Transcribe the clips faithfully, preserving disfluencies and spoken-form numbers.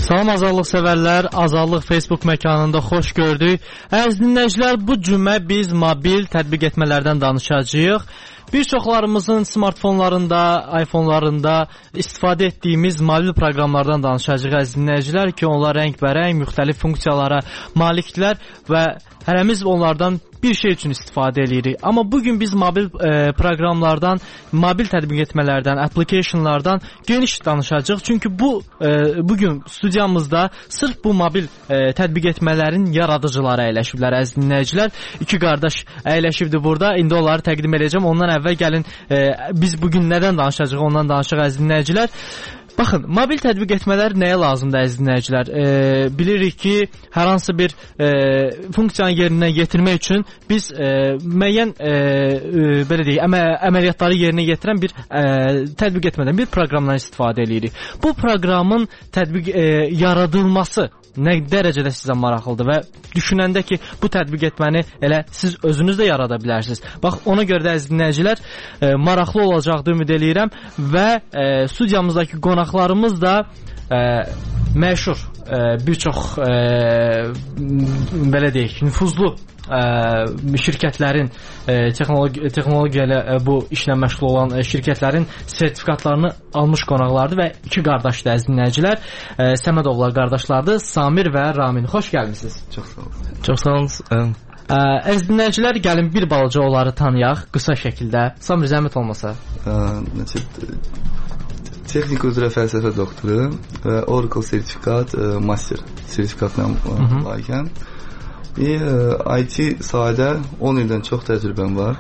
Salam azadlıq sevərlər, Azadlıq Facebook məkanında xoş gördük. Əziz dinləyicilər, bu cümə biz mobil tətbiq etmələrdən danışacağıq. Bir çoxlarımızın smartfonlarında, iPhone'larında istifadə etdiyimiz mobil proqramlardan danışacağıq əziz dinləyicilər ki, onlar rəngbərəng, müxtəlif funksiyalara malikdirlər və hərəmiz onlardan bir şey üçün istifadə edirik. Amma bugün biz mobil e, proqramlardan, mobil tətbiq etmələrdən, applicationlardan geniş danışacağıq. Çünki bu e, bugün studiyamızda sırf bu mobil e, tətbiq etmələrin yaradıcıları əyləşiblər əziz dinləyicilər. İki qardaş əyləşibdi burada. İndi onları təqdim edəcəm. Ondan əvvəl gəlin e, biz bugün nədən danışacağıq, ondan danışacağıq əziz dinləyicilər. Baxın, mobil tətbiq etmələr nəyə lazımdır əziz dinləyicilər? E, bilirik ki, hər hansı bir e, funksiyanı yerinə yetirmək üçün biz e, müəyyən e, e, belə deyək, əmə, əməliyyatları yerinə yetirən bir e, tətbiq etmədən bir proqramdan istifadə edirik. Bu proqramın tətbiq e, yaradılması nə dərəcədə sizə maraqlıdır və düşünəndə ki, bu tətbiq etməni elə siz özünüz də yarada bilərsiniz. Bax, ona görə də əziz dinləyicilər e, maraqlı olacaqdır ümid eləyirəm və e, studiyamızdakı qonaqlarımız da e, məşhur e, bir çox e, belə deyək, nüfuzlu e, şirkətlərin e, texnologi texnologiya ilə e, bu işlə məşğul olan e, şirkətlərin sertifikatlarını almış qonaqlardır və iki qardaşdır əziz dinləyicilər. E, Səmədovlar qardaşlardır. Samir və Ramin. Xoş gəlmisiniz. Çox sağ olun. Çox sağ olun. Ə, əziz dinləyicilər, gəlin bir balaca onları tanıyaq qısa şəkildə. Samir, zəhmət olmasa. Texnik üzrə fəlsəfə doktoru və Oracle sertifikat master sertifikatla layiqəm. I T sahədə on ildən çox təcrübəm var.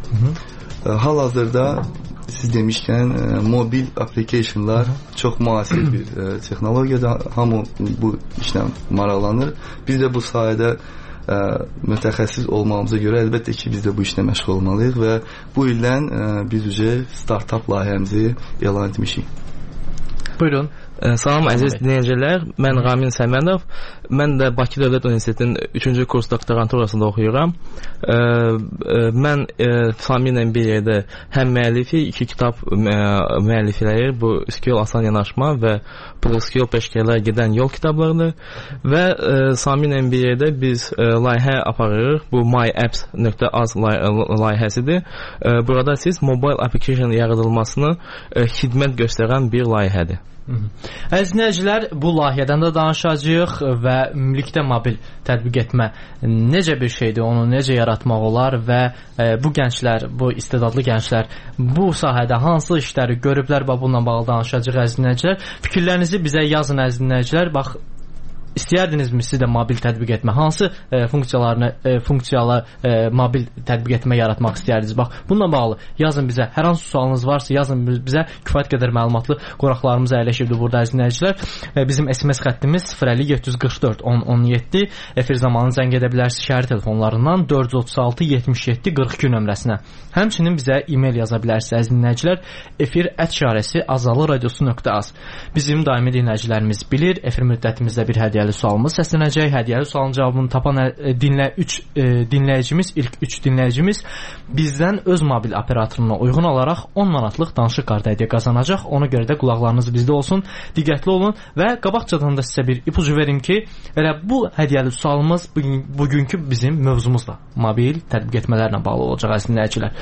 Hal-hazırda siz demişkən mobil applicationlar çox müasir bir texnologiyadır. Hamı bu işlə maraqlanır. Biz də bu sahədə ə, mütəxəssis olmamıza görə əlbəttə ki, biz də bu işlə məşğul olmalıyıq və bu ildən ə, biz ücə startup layihəmizi elan etmişik. Buyurun. Salam əziz dinləyicilər, mən Ramin Səmədov. Mən də Bakı Dövlət Universitetinin üçüncü kurs doktoranturasında oxuyuram. Ə, ə, mən ə, Samirlə bir yerdə həm müəllifi, iki kitab müəllifləri, bu S Q L Asan Yanaşma və S Q L Peşkələr Gedən Yol kitablarıdır və ə, Samirlə bir yerdə biz ə, layihə aparırıq. Bu myapps nöqtə az lay layihəsidir. Ə, burada siz mobile application yaradılmasını ə, xidmət göstərən bir layihədir. Əziz dinləyicilər, bu layihədən də danışacağıq və ümumilikdə mobil tətbiq etmə necə bir şeydir, onu necə yaratmaq olar və e, bu gənclər, bu istedadlı gənclər bu sahədə hansı işləri görüblər və bununla bağlı danışacağıq əziz dinləyicilər. Fikirlərinizi bizə yazın əziz dinləyicilər. Bax, İstəyərdinizmi siz də mobil tətbiq etmə? Hansı e, funksiyalarını, e, funksiyalı e, mobil tətbiq etmə yaratmaq istəyirdiniz? Bax, bununla bağlı yazın bizə. Hər hansı sualınız varsa yazın bizə. Kifayət qədər məlumatlı qonaqlarımız əyləşibdir burada əziz dinləyicilər. E, bizim S M S xəttimiz sıfır əlli yeddi yüz qırx dörd on on yeddi. Efir zamanı zəng edə bilərsiniz şəhər telefonlarından dörd yüz otuz altı yetmiş yeddi qırx iki nömrəsinə. Həmçinin bizə e-mail yaza bilərsiniz əziz dinləyicilər. Efir ət işarəsi azadlıq radiosu nöqtə az. Bizim daimi dinləyicilərimiz bilir. Efir müddətimizdə bir hədiyyə sualımız səslənəcək. Hədiyyəli sualın cavabını tapan dinlə üç e, dinləyicimiz, ilk üç dinləyicimiz bizdən öz mobil operatoruna uyğun olaraq on manatlıq danışıq kartı hədiyyə qazanacaq. Ona görə də qulaqlarınız bizdə olsun, diqqətli olun və qabaqcadan da sizə bir ipucu verim ki, elə bu hədiyyəli sualımız bugün, bugünkü bizim mövzumuzla mobil tətbiq etmələrlə bağlı olacaq əziz dinləyicilər.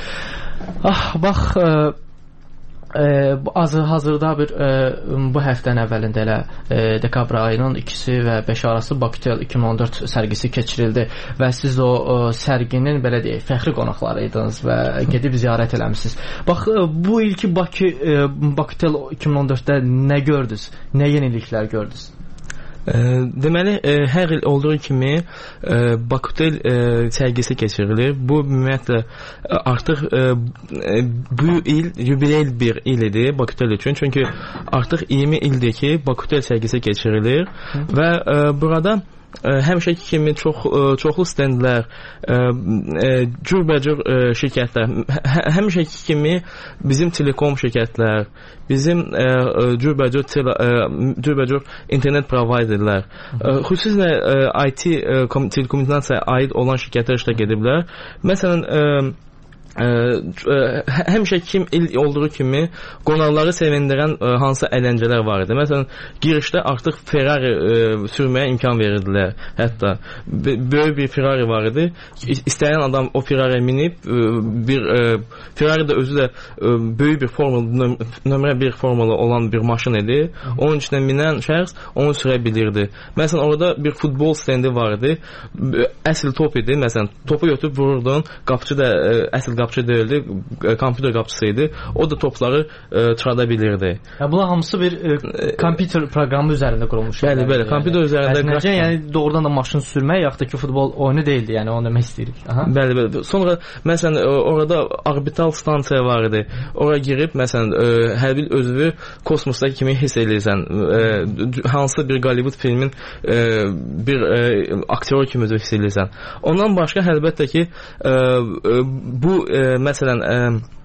Ah, bax, e, E, az hazırda bir e, bu həftənin əvvəlində elə e, dekabr ayının ikisi və beşi arası Bakıtel iki min on dörd sərgisi keçirildi və siz o, o sərginin belə deyək fəxri qonaqlarıydınız və gedib ziyarət eləmisiniz. Bax, bu ilki Bakı e, Bakıtel iki min on dörddə nə gördünüz? Nə yeniliklər gördünüz? E, deməli, e, hər il olduğu kimi e, Bakıtel e, sərgisi keçirilir. Bu ümumiyyətlə e, artıq e, bu il yubiley bir il idi Bakıtel üçün. Çünki artıq iyirmi ildir ki Bakıtel sərgisi keçirilir Hı. və e, burada həmişəki kimi çox çoxlu stendlər, cürbəcür şirkətlər, həmişəki kimi bizim telekom şirkətlər, bizim cürbəcür cürbəcür internet providerlər, xüsusilə I T telekommunikasiyaya aid olan şirkətlər iştirak ediblər. Məsələn, Ə, ə, həmişə kim il olduğu kimi qonaqları sevindirən ə, hansı əyləncələr var idi. Məsələn, girişdə artıq Ferrari ə, sürməyə imkan verirdilər. Hətta böyük bir Ferrari var idi. İstəyən adam o Ferrari minib ə, bir ə, Ferrari də özü də ə, böyük bir formula nömrə bir formula olan bir maşın idi. Onun içinə minən şəxs onu sürə bilirdi. Məsələn, orada bir futbol stendi var idi. Əsl top idi. Məsələn, topu götürüb vururdun. Qapıçı da ə, əsl qapıçı deyildi, kompüter qapıçısı idi. O da topları e, çıxarda bilirdi. Ya bunlar hamısı bir e, kompüter proqramı üzərində qurulmuş. Bəli, bəli, kompüter üzərində. Əslində, yəni doğrudan da maşın sürmək yaxud da ki, futbol oyunu deyildi, yəni onu demək istəyirik. Aha. Bəli, bəli. Sonra məsələn orada orbital stansiya var idi. Ora girib məsələn e, hər bir özünü kosmosda kimi hiss edirsən. E, hansı bir Hollywood filmin e, bir e, aktyor kimi hiss edirsən. Ondan başqa əlbəttə ki, e, e, bu e, məsələn ə,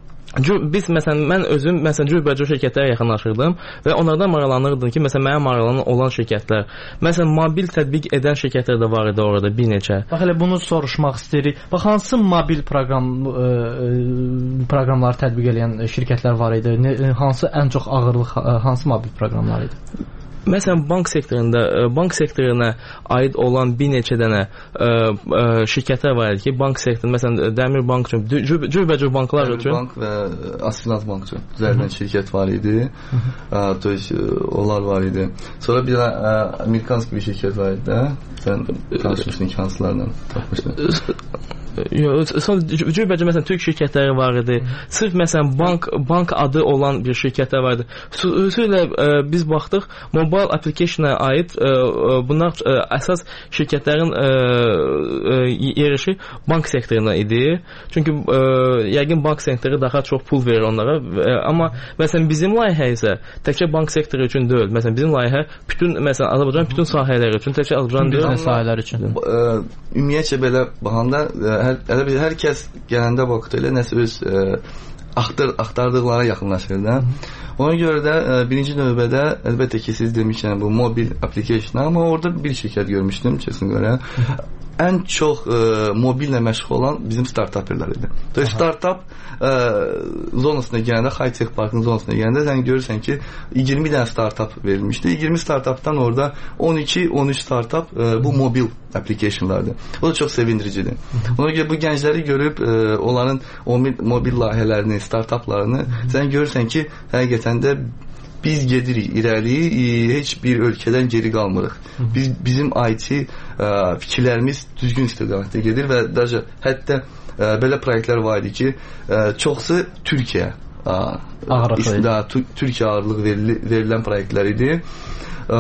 biz məsələn mən özüm məsələn cürbəcür şirkətlərə yaxınlaşırdım və onlardan maraqlanırdım ki, məsələn mənə maraqlanan olan şirkətlər, məsələn mobil tətbiq edən şirkətlər də var idi orada bir neçə. Bax elə bunu soruşmaq istəyirik. Bax hansı mobil proqram ə, proqramları tətbiq edən şirkətlər var idi? Ne, hansı ən çox ağırlıq hansı mobil proqramlar idi? Məsələn, bank sektorunda, bank sektoruna aid olan bir neçə dənə ə, ə, şirkətlər var idi ki, bank sektorunda, məsələn, Dəmir Bank üçün, cürbəcür banklar üçün. Dəmir Bank və Asinat Bank üçün üzərindən şirkət var idi. To есть, onlar var idi. Sonra bir dənə Amerikanski bir şirkət var idi. Sən tanışmışdın hansılarla tapmışdın? Yox, son cürbəcür məsələn Türk şirkətləri var idi. Sırf məsələn bank bank adı olan bir şirkətlər var idi. Xüsusilə biz baxdıq mobile application-a aid ə, bunlar ə, əsas şirkətlərin ə, ə, yerişi bank sektoruna idi. Çünki ə, yəqin bank sektoru daha çox pul verir onlara. Ə, amma məsələn bizim layihə isə təkcə bank sektoru üçün deyil. Məsələn bizim layihə bütün məsələn Azərbaycan bütün sahələri üçün, təkcə Azərbaycan deyil, sahələr üçün. Ümumiyyətcə belə baxanda hər, hər, hər kəs gələndə vaxt elə nəsə öz ə, axtar, axtardıqlara yaxınlaşır da. Ona görə də ə, birinci növbədə əlbəttə ki, siz demişkən bu mobil application, amma orada bir şirkət görmüşdüm kesin görə. Ən çox ə, mobillə məşğul olan bizim startuperlər idi. То есть startup ə, zonasına gələndə, high-tech parkın zonasına gələndə sən görürsən ki, iyirmi dənə startup verilmişdi. iyirmi startupdan orada on iki on üç startup ə, bu mobil applicationlardır. O da çox sevindiricidir. Ona görə bu gəncləri görüb ə, onların mobil layihələrini, startuplarını sən görürsən ki, həqiqətən də biz gedirik irəli, heç bir ölkədən geri qalmırıq. Biz bizim I T ə, fikirlərimiz düzgün istiqamətdə gedir və daha hətta ə, belə proyektlər var idi ki, ə, çoxsu Türkiyə ağırlıq Türkiyə ağırlıq verili, verilən proyektlər idi. Ə,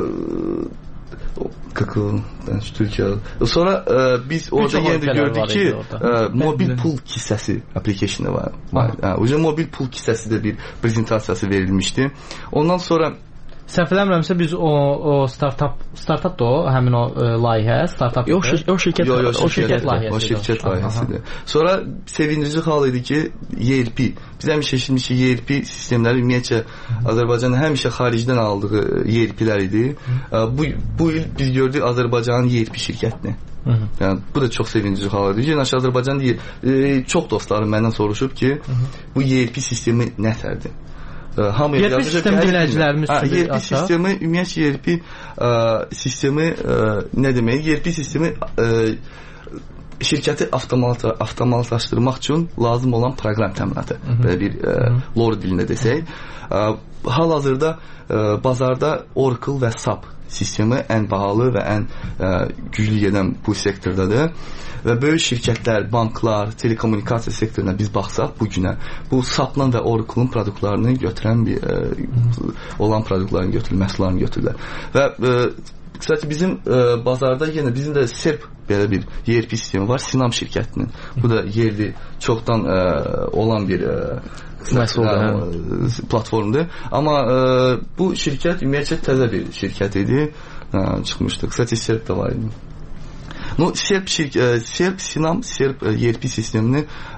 Kakao, Türkiyə. Sonra ə, biz orada yenə də gördük ki, ə, mobil pul hissəsi application-da var. Hə, o mobil pul hissəsi də bir prezentasiyası verilmişdi. Ondan sonra səhv eləmirəmsə biz o o startup startup da o həmin o ə, layihə startup yox o şirkət yo, yo, o şirkət layihəsi o şirkət layihəsidir. Sonra sevindirici hal idi ki, E R P biz həmişə eşitmişik E R P sistemləri ümumiyyətcə Azərbaycanın həmişə xaricdən aldığı E R P-lər idi. Bu bu il biz gördük Azərbaycanın E R P şirkətini. Hı -hı. Yəni bu da çox sevindirici hal idi. Yəni Azərbaycan deyir, e, çox dostlarım məndən soruşub ki, Hı -hı. bu E R P sistemi nətərdir? Hamı E R P sistemi dinləyicilərimiz üçün E R P sistemi ümumiyyətlə E R P ə, sistemi ə, nə demək? E R P sistemi ə, şirkəti avtomat avtomatlaşdırmaq üçün lazım olan proqram təminatı. Belə bir ə, lore dilində desək. Ə, hal-hazırda ə, bazarda Oracle və S A P sistemi ən bahalı və ən ə, güclü gedən bu sektordadır. Və böyük şirkətlər, banklar, telekommunikasiya sektoruna biz baxsaq bu günə bu S A P-la və Oracle-un produktlarını götürən bir ə, olan produktlarını götürür, məhsullarını götürürlər. Və ə, qısaca bizim ə, bazarda yenə bizim də S E R P belə bir E R P sistemi var, Sinam şirkətinin. Bu da yerli, çoxdan ə, olan bir ə, Məhsuldur, platformdur. Amma ə, bu şirkət ümumiyyətlə təzə bir şirkət idi. Ə, çıxmışdı. Qısaca S E R P də var idi. No, S E R P, şirk, S E R P Sinam S E R P E R P sistemini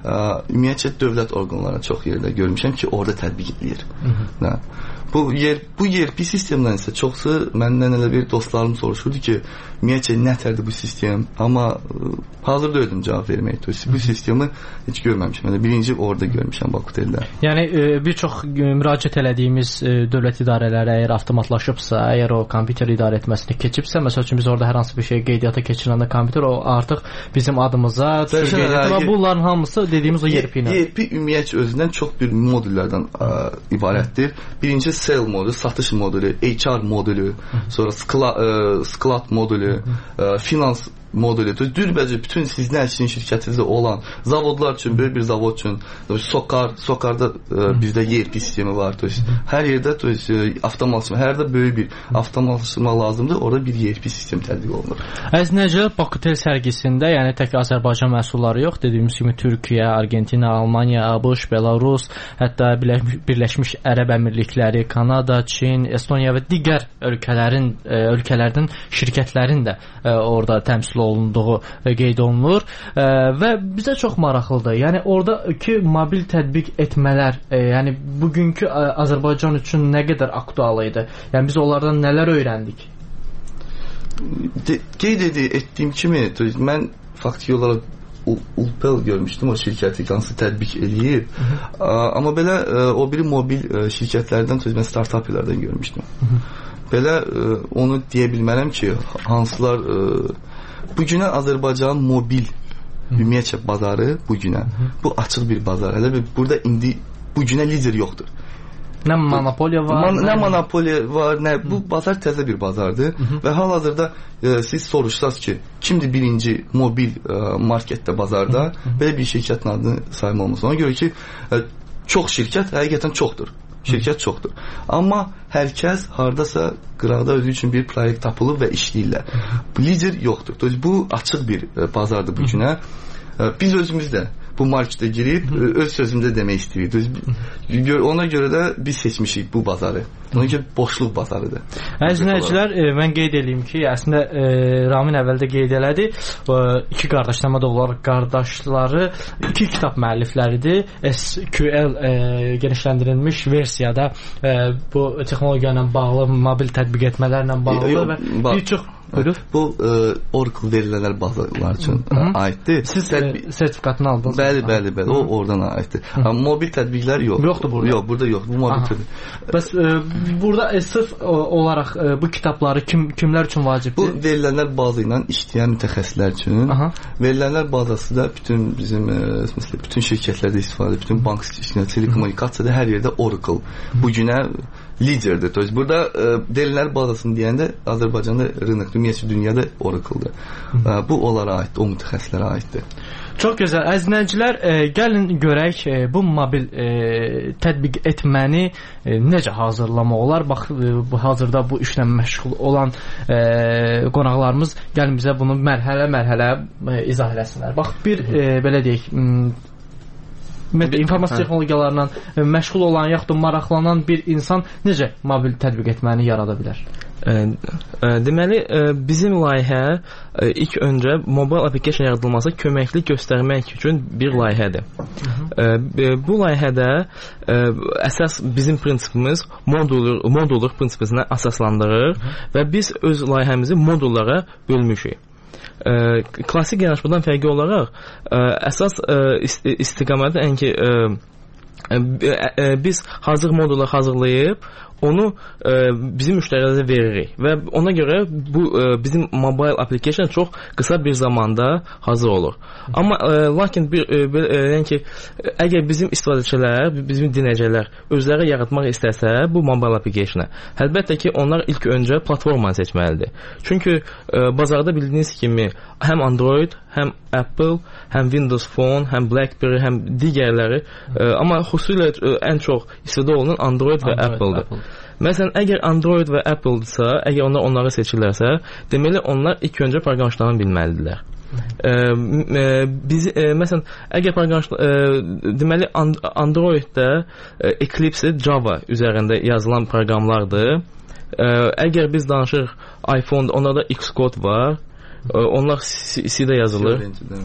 ümumiyyətcə dövlət orqanlarına çox yerdə görmüşəm ki, orada tətbiq edilir. Hə. Bu yer bu E R P sistemdən isə çoxsu məndən elə bir dostlarım soruşurdu ki, ümumiyyətcə nətərdir bu sistem? Amma hazır deyildim cavab vermək. Bu sistemi heç görməmişəm. Yəni birinci orada görmüşəm Bakuteldə. Yəni bir çox müraciət elədiyimiz dövlət idarələri əgər avtomatlaşıbsa, əgər o kompüter idarə etməsini keçibsə, məsəl üçün biz orada hər hansı bir şey qeydiyyata keçiriləndə kompüter o artıq bizim adımıza və bunların hamısı dediyimiz o E R P ilə. E R P ümumiyyətcə özündən çox bir modullərdən ə, ibarətdir. Birinci sell modulu, satış modulu, H R modulu, sonra sklad modulu, ə, finans modeli. Dürbəcə bütün sizin üçün şirkətinizdə olan zavodlar üçün, böyük bir zavod üçün Sokar, Sokarda ə, bizdə E R P sistemi var. Hər yerdə avtomatlaşma, hər yerdə böyük bir avtomatlaşma lazımdır. Orada bir E R P sistemi tətbiq olunur. Əziz dinləyicilər, Bakutel sərgisində, yəni tək Azərbaycan məhsulları yox, dediyimiz kimi Türkiyə, Argentina, Almaniya, ABŞ, Belarus, hətta Birləşmiş Ərəb Əmirlikləri, Kanada, Çin, Estoniya və digər ölkələrin ölkələrdən şirkətlərin də orada təmsil olunduğu qeyd olunur və bizə çox maraqlıdır. Yəni oradakı mobil tətbiq etmələr, yəni bugünkü Azərbaycan üçün nə qədər aktual idi? Yəni biz onlardan nələr öyrəndik? De, qeyd etdiyim kimi, mən faktiki olaraq Ulpel görmüşdüm, o şirkəti hansı tətbiq eləyib. Amma belə o biri mobil şirkətlərdən, mən startuplardan görmüşdüm. Hı -hı. Belə onu deyə bilmərəm ki, hansılar bu günə Azərbaycan mobil ümumiyyətcə bazarı bu günə. Bu açıq bir bazar. Hələ bir burada indi bu günə lider yoxdur. Nə monopoliya var, Man, nə monopoliya var, nə bu bazar təzə bir bazardır. Hı -hı. Və hal-hazırda e, siz soruşsaz ki, kimdir birinci mobil e, marketdə bazarda, hı -hı. belə bir şirkətin adını saymamız. Ona görə ki, e, çox şirkət həqiqətən çoxdur. Şirkət çoxdur. Amma hər kəs hardasa qıraqda özü üçün bir proyekt tapılıb və işləyirlər. Bu lider yoxdur. Bu açıq bir bazardır bu günə. Biz özümüz də bu marketə girib öz sözümüzdə demək istəyirik. Ona görə də biz seçmişik bu bazarı. Ona görə boşluq bazarıdır. Əziz dinləyicilər, mən qeyd edeyim ki, əslində e, Ramin əvvəldə qeyd elədi. E, iki qardaşlama da olaraq qardaşları iki kitab müəllifləridir. S Q L e, genişləndirilmiş versiyada e, bu texnologiya ilə bağlı, mobil tətbiq etmələrlə bağlı e, və bir çox buyurun. Bu e, Oracle verilənlər bazalar üçün Hı -hı. aiddir. Siz tətbiq... sertifikatını aldınız. Bəli, bəli, bəli. O oradan aiddir. Amma mobil tətbiqlər yox. Yoxdur burada. Yox, burada yox. Bu mobil tətbiq. Bəs e, burada e, sırf o, olaraq e, bu kitabları kim kimlər üçün vacibdir? Bu verilənlər bazı ilə işləyən mütəxəssislər üçün. Aha. Verilənlər bazası da bütün bizim e, məsələn bütün şirkətlərdə istifadə, bütün bank işində, telekommunikasiyada hər yerdə Oracle bu günə liderdir. Toz burada e, verilənlər bazasını deyəndə Azərbaycanda rınıq, ümumiyyətcə dünyada Oracle-dır. E, bu onlara aiddir, o mütəxəssislərə aiddir. Çox gözəl. Əziz dinləyicilər, e, gəlin görək e, bu mobil e, tətbiq etməni e, necə hazırlamaq olar. Bax, e, bu hazırda bu işlə məşğul olan e, qonaqlarımız gəlin bizə bunu mərhələ-mərhələ e, izah eləsinlər. Bax, bir e, belə deyək, informasiya texnologiyalarla məşğul olan yaxud da maraqlanan bir insan necə mobil tətbiq etməni yarada bilər? Ə, ə, deməli, ə, bizim layihə ə, ilk öncə mobile application yaradılması köməkli göstərmək üçün bir layihədir. Ə, bu layihədə ə, əsas bizim prinsipimiz modulur, modulur prinsipisinə əsaslandırır və biz öz layihəmizi modullara bölmüşük. Ə, klassik yanaşmadan fərqli olaraq ə, əsas ə, istiqaməti ən ki ə, ə, ə, biz hazır modullar hazırlayıb onu ə, bizim müştərilərə veririk və ona görə bu ə, bizim mobile application çox qısa bir zamanda hazır olur. Amma ə, lakin bir ə, bir, ə, yəni ki əgər bizim istifadəçilər, bizim dinləyicilər özləri yaratmaq istəsə bu mobile application-ı, əlbəttə ki onlar ilk öncə platformanı seçməlidir. Çünki ə, bazarda bildiyiniz kimi həm Android, həm Apple, həm Windows Phone, həm BlackBerry, həm digərləri, ə, amma xüsusilə ə, ən çox istifadə olunan Android və Android, Apple-dır. Apple. Məsələn, əgər Android və Apple-dırsa, əgər onlar onları seçirlərsə, deməli onlar ilk öncə proqramlaşdırmanı bilməlidirlər. Ə, ə, biz ə, məsələn, əgər proqramlaşdırma deməli and Android-də ə, Eclipse Java üzərində yazılan proqramlardır. Ə, əgər biz danışırıq iPhone-da, onlarda Xcode var. Onlar C-də yazılır.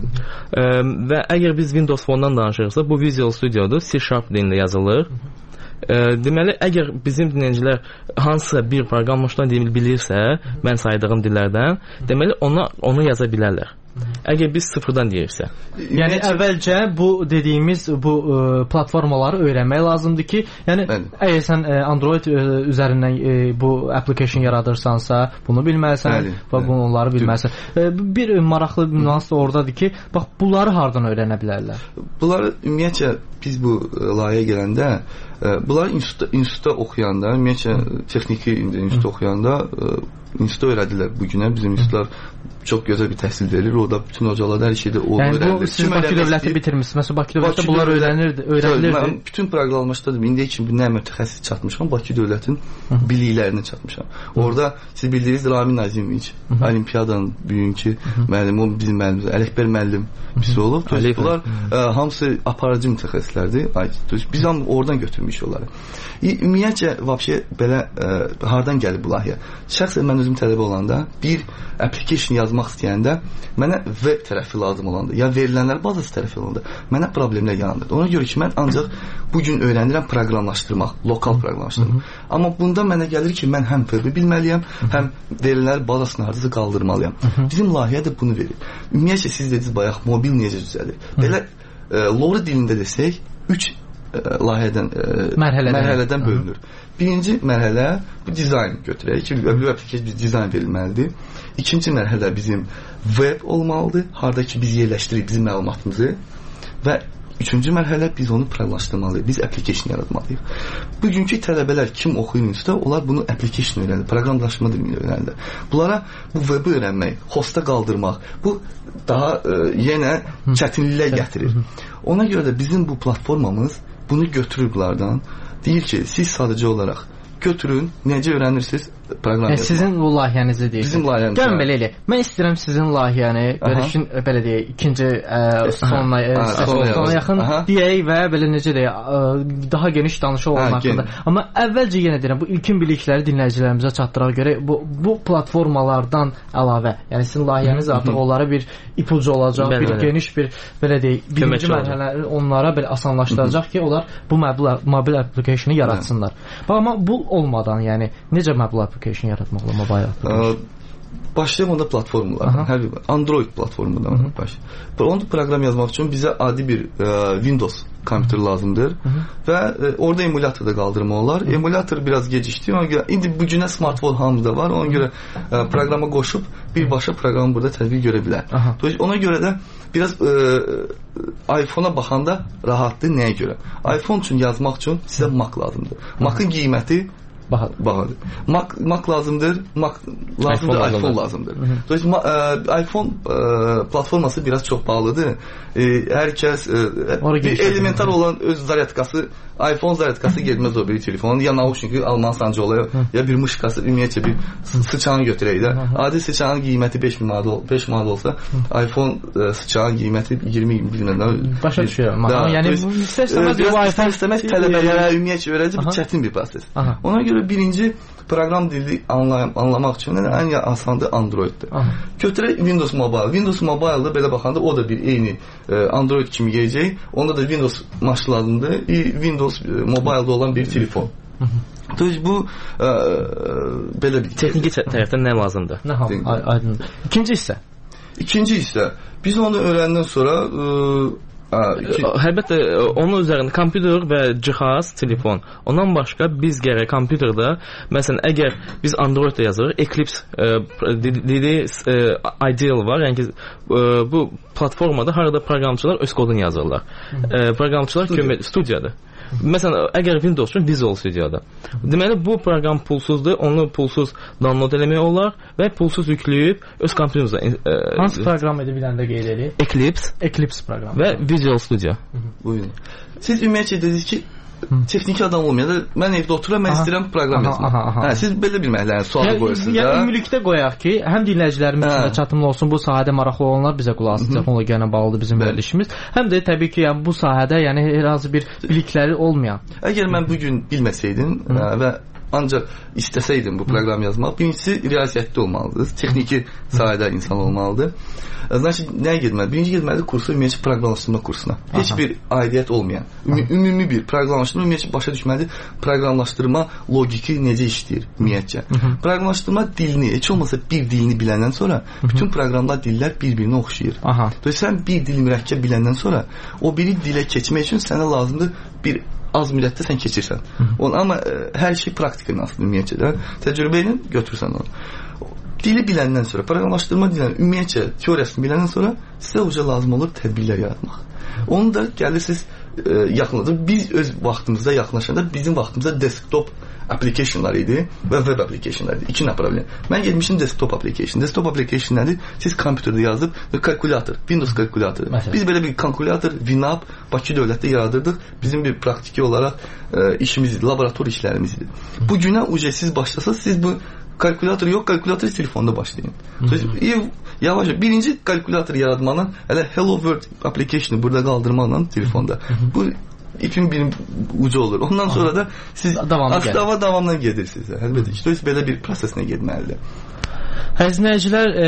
Ə, və əgər biz Windows Phone-dan danışırıqsa, bu Visual Studio'dur, C Sharp dilində yazılır. Ə, deməli, əgər bizim dinləyicilər hansısa bir proqramlaşma dilini bilirsə, mən saydığım dillərdən, deməli ona onu yaza bilərlər. Əgər biz sıfırdan deyirsə. Yəni əvvəlcə bu dediyimiz bu ə, platformaları öyrənmək lazımdır ki, yəni Bəli. Əgər sən ə, Android ə, üzərindən ə, bu application yaradırsansa, bunu bilməlisən Bəli. Və bunu onları bilməlisən. Ə, bir maraqlı bir nüans da ordadır ki, bax bunları hardan öyrənə bilərlər? Bunları ümumiyyətcə biz bu layihəyə gələndə ə, bunları institutda, institutda oxuyanda, ümumiyyətcə texniki institutda oxuyanda ə, institutda öyrədirlər bu günə. Bizim institutlar çox gözəl bir təhsil verir. Orada bütün hocalar hər şeydə o yəni, öyrənir. Yəni siz Bakı dövləti bitirmisiniz. Məsələn Bakı dövlətdə bunlar öyrənirdi, öyrənilirdi. Mən bütün proqramlaşdırdım. İndiyə kimi nə mütəxəssis çatmışam, Bakı dövlətin biliklərinə çatmışam. Orada siz bildiyiniz Ramin Azimoviç, olimpiyadanın bugünkü müəllimi, o bizim müəllimimiz, Ələkbər müəllim birisi olub. Bunlar ə, hamısı aparıcı mütəxəssislərdir. Biz ham oradan götürmüşük onları. Ümumiyyətcə vəbşə belə ə, hardan gəlib bu layihə? Şəxsən mən özüm tələbə olanda bir application yazmaq istəyəndə mənə web tərəfi lazım olanda, ya verilənlər bazası tərəfi olanda mənə problemlər yaranırdı. Ona görə ki, mən ancaq bu gün öyrənirəm proqramlaşdırmaq, lokal proqramlaşdırmaq. Hı -hı. Amma bunda mənə gəlir ki, mən həm web-i bilməliyəm, Hı -hı. həm verilənlər bazasını hardasa qaldırmalıyam. Hı -hı. Bizim layihə də bunu verir. Ümumiyyətcə siz dediniz bayaq mobil necə düzəlir? Belə e, Lore dilində desək, üç e, layihədən e, mərhələdən, mərhələdən bölünür. Hı -hı. Birinci mərhələ bu dizayn götürək ki, web application biz dizayn verilməlidir. İkinci mərhələ bizim web olmalıdır, harda ki biz yerləşdiririk bizim məlumatımızı və üçüncü mərhələ biz onu proqramlaşdırmalıyıq, biz application yaratmalıyıq. Bugünkü tələbələr kim oxuyursa, onlar bunu application öyrənir, proqramlaşma dilini öyrənirlər. Bunlara bu web-i öyrənmək, hosta qaldırmaq, bu daha e, yenə çətinliklər gətirir. Ona görə də bizim bu platformamız bunu götürür bunlardan. Deyir ki, siz sadəcə olaraq götürün, necə öyrənirsiniz proqram yazmaq. Sizin bu layihənizi deyir. Bizim layihəmiz. Gəlin belə elə. Mən istəyirəm sizin layihəni, görüşün belə deyək, ikinci ə, sonuna, ə, sonuna yaxın Aha. deyək və belə necə deyək, ə, daha geniş danışıq olan haqqında. Amma əvvəlcə yenə deyirəm, bu ilkin bilikləri dinləyicilərimizə çatdıra görə bu bu platformalardan əlavə, yəni sizin layihəniz artıq onlara bir ipucu olacaq, bəli, bir bəli. geniş bir belə deyək, birinci mərhələləri onlara belə asanlaşdıracaq ki, onlar bu mobil mobil application-ı yaratsınlar. Bax, amma bu olmadan, yəni necə mobil application yaratmaqla mobil application? Başlayaq onda platformalardan. Hər bir Android platformundan başlayaq. Onda proqram yazmaq üçün bizə adi bir ə, Windows kompüter lazımdır. Hı -hı. Və ə, orada emulyator da qaldırmaq olar. Hı -hı. Emulyator biraz gecikdi. Ona görə indi bu günə smartphone hamıda var. Ona görə ə, proqrama qoşub birbaşa proqramı burada tətbiq görə bilər. Ona görə də biraz ə, iPhone-a baxanda rahatdır. Nəyə görə? iPhone üçün yazmaq üçün sizə Mac lazımdır. Mac'ın qiyməti bahadır. Mac, Mac lazımdır, Mac lazımdır, iPhone, iPhone lazımdır. Dolayısıyla e, iPhone e, platforması biraz çox pahalıdır. E, hər kəs e, bir elementar olan öz zaryatkası, iPhone zaryatkası gelməz o bir telefon. Ya naushnik alman sancı olaya, ya bir mışqası, ümumiyyətcə bir sıçanı götürək də. Adi sıçanın qiyməti beş min manat, beş manat olsa, iPhone e, sıçanın qiyməti iyirmi bilmən. Başa düşürəm. Yəni istərsəməz istəməz tələbələrə ümumiyyətcə öyrədici bir çətin bir proses. Ona görə birinci proqram dili anlay anlamaq üçün ən asandır Androiddir. Götürək Windows Mobile. Windows Mobile-da belə baxanda o da bir eyni e, Android kimi gələcək. Onda da Windows maşınlarında Windows Mobile-da olan bir telefon. Düz bu e, belə bir texniki tərəfdən nə lazımdır? Nə aydındır. İkinci hissə. İkinci hissə. Biz onu öyrəndən sonra e, Əlbəttə onun üzərində kompüter və cihaz, telefon. Ondan başqa biz gərək kompüterdə, məsələn, əgər biz Android-da yazırıq, Eclipse dediyi ideal var. Yəni ki, bu platformada harada proqramçılar öz kodunu yazırlar. Proqramçılar kömək studiyadır. Məsələn, əgər Windows üçün Visual Studio'da. Deməli, bu proqram pulsuzdur, onu pulsuz download eləmək olar və pulsuz yükləyib öz kompüterinizə. Hansı proqram edə biləndə qeyd edirik? Eclipse. Eclipse proqramı. Və Visual Studio. Buyurun. Siz ümumiyyətcə dediniz ki, texniki adam olmayanda mən evdə otururam, mən istəyirəm proqram yazmaq. Hə, siz belə bir məhəlləyə sual qoyursunuz da. Yəni ümumilikdə qoyaq ki, həm dinləyicilərimiz üçün də çatımlı olsun, bu sahədə maraqlı olanlar bizə qulaq asın, texnologiya ilə bağlıdır bizim verilişimiz. Həm də təbii ki, yəni bu sahədə yəni hər hansı bir bilikləri olmayan. Əgər mən bu gün bilməsəydim və ancaq istəsəydim bu proqram yazmaq, birincisi riyaziyyətli olmalıdır, texniki sahədə insan olmalıdır. Значит, nəyə getməli? Birinci getməlidir kursu, ümumiyyətlə proqramlaşdırma kursuna. Heç Aha. bir aidiyyət olmayan, ümumi, ümumi bir proqramlaşdırma, ümumiyyətlə başa düşməlidir proqramlaşdırma logiki necə işləyir ümumiyyətcə. Proqramlaşdırma dilini, heç olmasa bir dilini biləndən sonra bütün proqramlar, dillər bir-birinə oxşayır. Aha. Sən bir dil mürəkkəb biləndən sonra o biri dilə keçmək üçün sənə lazımdır bir az müddətdə sən keçirsən. Onu, amma ə, hər şey praktika ilə aslında ümumiyyətcə. Təcrübə ilə götürsən onu. Dili biləndən sonra, proqramlaşdırma dilinin ümumiyyətcə teoriyasını biləndən sonra sizə uca lazım olur tədbirlər yaratmaq. Onu da gəlirsiniz e, yaxınladır. Biz öz vaxtımızda yaxınlaşanda bizim vaxtımızda desktop applicationlar idi və web applicationlar idi. İki nə problem. Mən getmişim desktop application. Desktop application nədir? Siz kompüterdə yazıb kalkulator, Windows kalkulatoru. Məsələn. Biz belə bir kalkulator Winamp Bakı dövlətdə yaradırdıq. Bizim bir praktiki olaraq e, işimiz idi, laborator işlərimiz idi. Bu günə uca siz başlasınız, siz bu kalkulator yox, kalkulator telefonda başlayın. Yavaş, birinci kalkulator yaratmanın hələ Hello World application'ı burada qaldırmaqla telefonda. Bu ipin bir ucu olur. Ondan sonra da siz davamlı davamla gedirsiniz. Əlbəttə ki, belə bir proseslə getməlidir. Əzizləyicilər, e,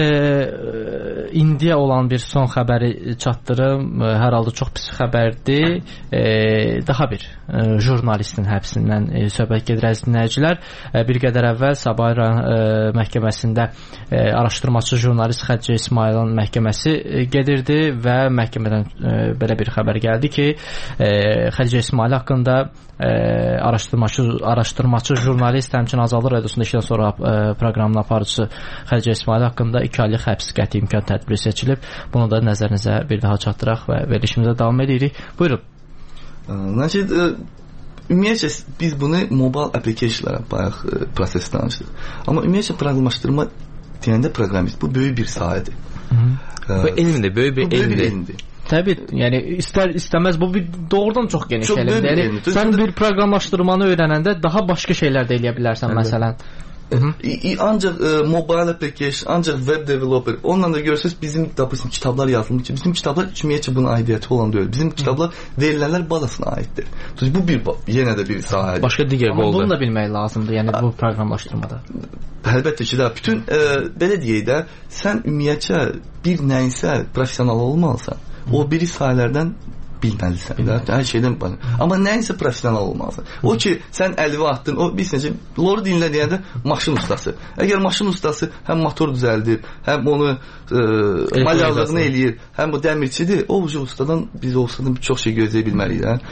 indiyə olan bir son xəbəri çatdırım. E, hər halda çox pis xəbərdir. E, daha bir e, jurnalistin həbsindən e, söhbət gedir əzizləyicilər. E, bir qədər əvvəl Sabah e, məhkəməsində e, araşdırmaçı jurnalist Xədicə İsmayılın məhkəməsi e, gedirdi və məhkəmədən e, belə bir xəbər gəldi ki, e, Xədicə İsmayıl haqqında e, araşdırmaçı araşdırmaçı jurnalist, həmçinin Azadlıq Radiosunda işdən sonra e, proqramın aparıcısı Xədicə İsmayıl haqqında iki aylıq həbs qəti imkan tədbiri seçilib. Bunu da nəzərinizə bir daha çatdıraq və verilişimizə davam edirik. Buyurun. Значит, ümumiyyətcə biz bunu mobile applicationlara bayaq proses danışdıq. Amma ümumiyyətcə proqramlaşdırma deyəndə proqramist bu böyük bir sahədir. Bu elmdir, böyük bir elmdir. Təbii, yəni istər istəməz bu bir doğrudan çox geniş çox elmdir. Yəni elmdir. Sən bir proqramlaşdırmanı öyrənəndə daha başqa şeylər də eləyə bilərsən, Əlbət. Məsələn. Hı-hı. Ancaq e, mobile application, ancaq web developer. Onunla da görürsünüz bizim допустим kitablar yazılmış ki, bizim kitablar ümumiyyətcə bunun aidiyyəti olan deyil. Bizim kitablar verilənlər bazasına aiddir. Bu bir yenə də bir sahədir. Başqa digər oldu. Bunu da bilmək lazımdır, yəni bu proqramlaşdırmada. Əlbəttə ki, də bütün e, belə deyək də, sən ümumiyyətcə bir nəyinsə professional olmalısan. Hı. O biri sahələrdən bilməlisən də, hər şeydən bax. Amma nəyinsə professional olmalısan. O ki, sən əlini atdın, o biz necə lor dinlə deyəndə maşın ustası. Əgər maşın ustası həm motor düzəldir, həm onu e, malyarlığını eləyir, həm o dəmirçidir, o ucu ustadan biz olsadan çox şey gözləyə bilməliyik də.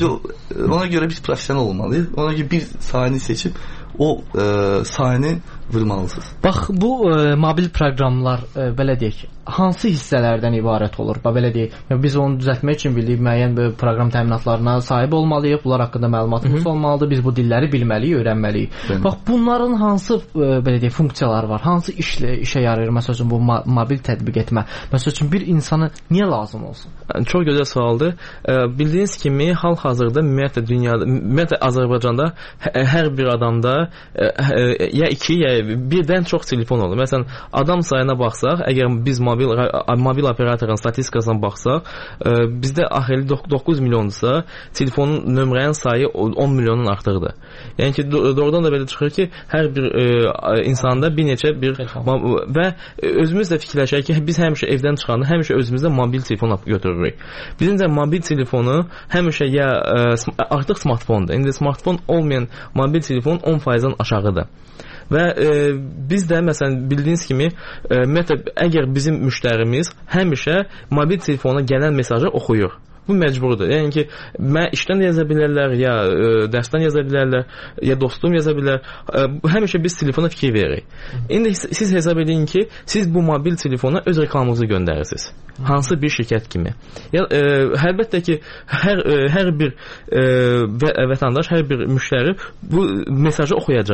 Ona görə biz professional olmalıyıq. Ona görə bir sahəni seçib o e, sahəni vurmalısınız. Bax, bu e, mobil proqramlar e, belə deyək, hansı hissələrdən ibarət olur? Bax, belə deyək, yəni, biz onu düzəltmək üçün bildik müəyyən bir proqram təminatlarına sahib olmalıyıq, bunlar haqqında məlumatımız Hı-hı. olmalıdır, biz bu dilləri bilməliyik, öyrənməliyik. Bəli. Bax, bunların hansı e, belə deyək, funksiyaları var? Hansı işlə işə yarayır? Məsəl üçün bu ma- mobil tətbiq etmə. Məsəl üçün bir insana niyə lazım olsun? Çox gözəl sualdır. E, bildiyiniz kimi hal-hazırda ümumiyyətlə dünyada, ümumiyyətlə Azərbaycanda h- hər bir adamda e, e, ya iki ya birdən çox telefon olur. Məsələn, adam sayına baxsaq, əgər biz mobil mobil operatorun statistikasına baxsaq, e, bizdə axırı doqquz milyondursa, telefonun nömrənin sayı on milyondan artıqdır. Yəni ki, doğrudan da belə çıxır ki, hər bir e, insanda bir neçə bir və özümüz də fikirləşək ki, biz həmişə evdən çıxanda həmişə özümüzdə mobil telefon götürürük. Bizim də mobil telefonu həmişə ya e, artıq smartfondur. İndi smartfon olmayan mobil telefon on faizdən aşağıdır. Və e, biz də məsələn bildiyiniz kimi e, məktəb, əgər bizim müştərimiz həmişə mobil telefona gələn mesajı oxuyur. Bu məcburdur. Yəni ki, mən işdən yaza bilərlər, ya e, dərsdən yaza bilərlər, ya dostum yaza bilər. E, həmişə biz telefona fikir veririk. İndi siz hesab edin ki, siz bu mobil telefona öz reklamınızı göndərirsiniz. Hansı bir şirkət kimi. Ya e, əlbəttə ki, hər e, hər bir e, vətəndaş, hər bir müştəri bu mesajı oxuyacaq.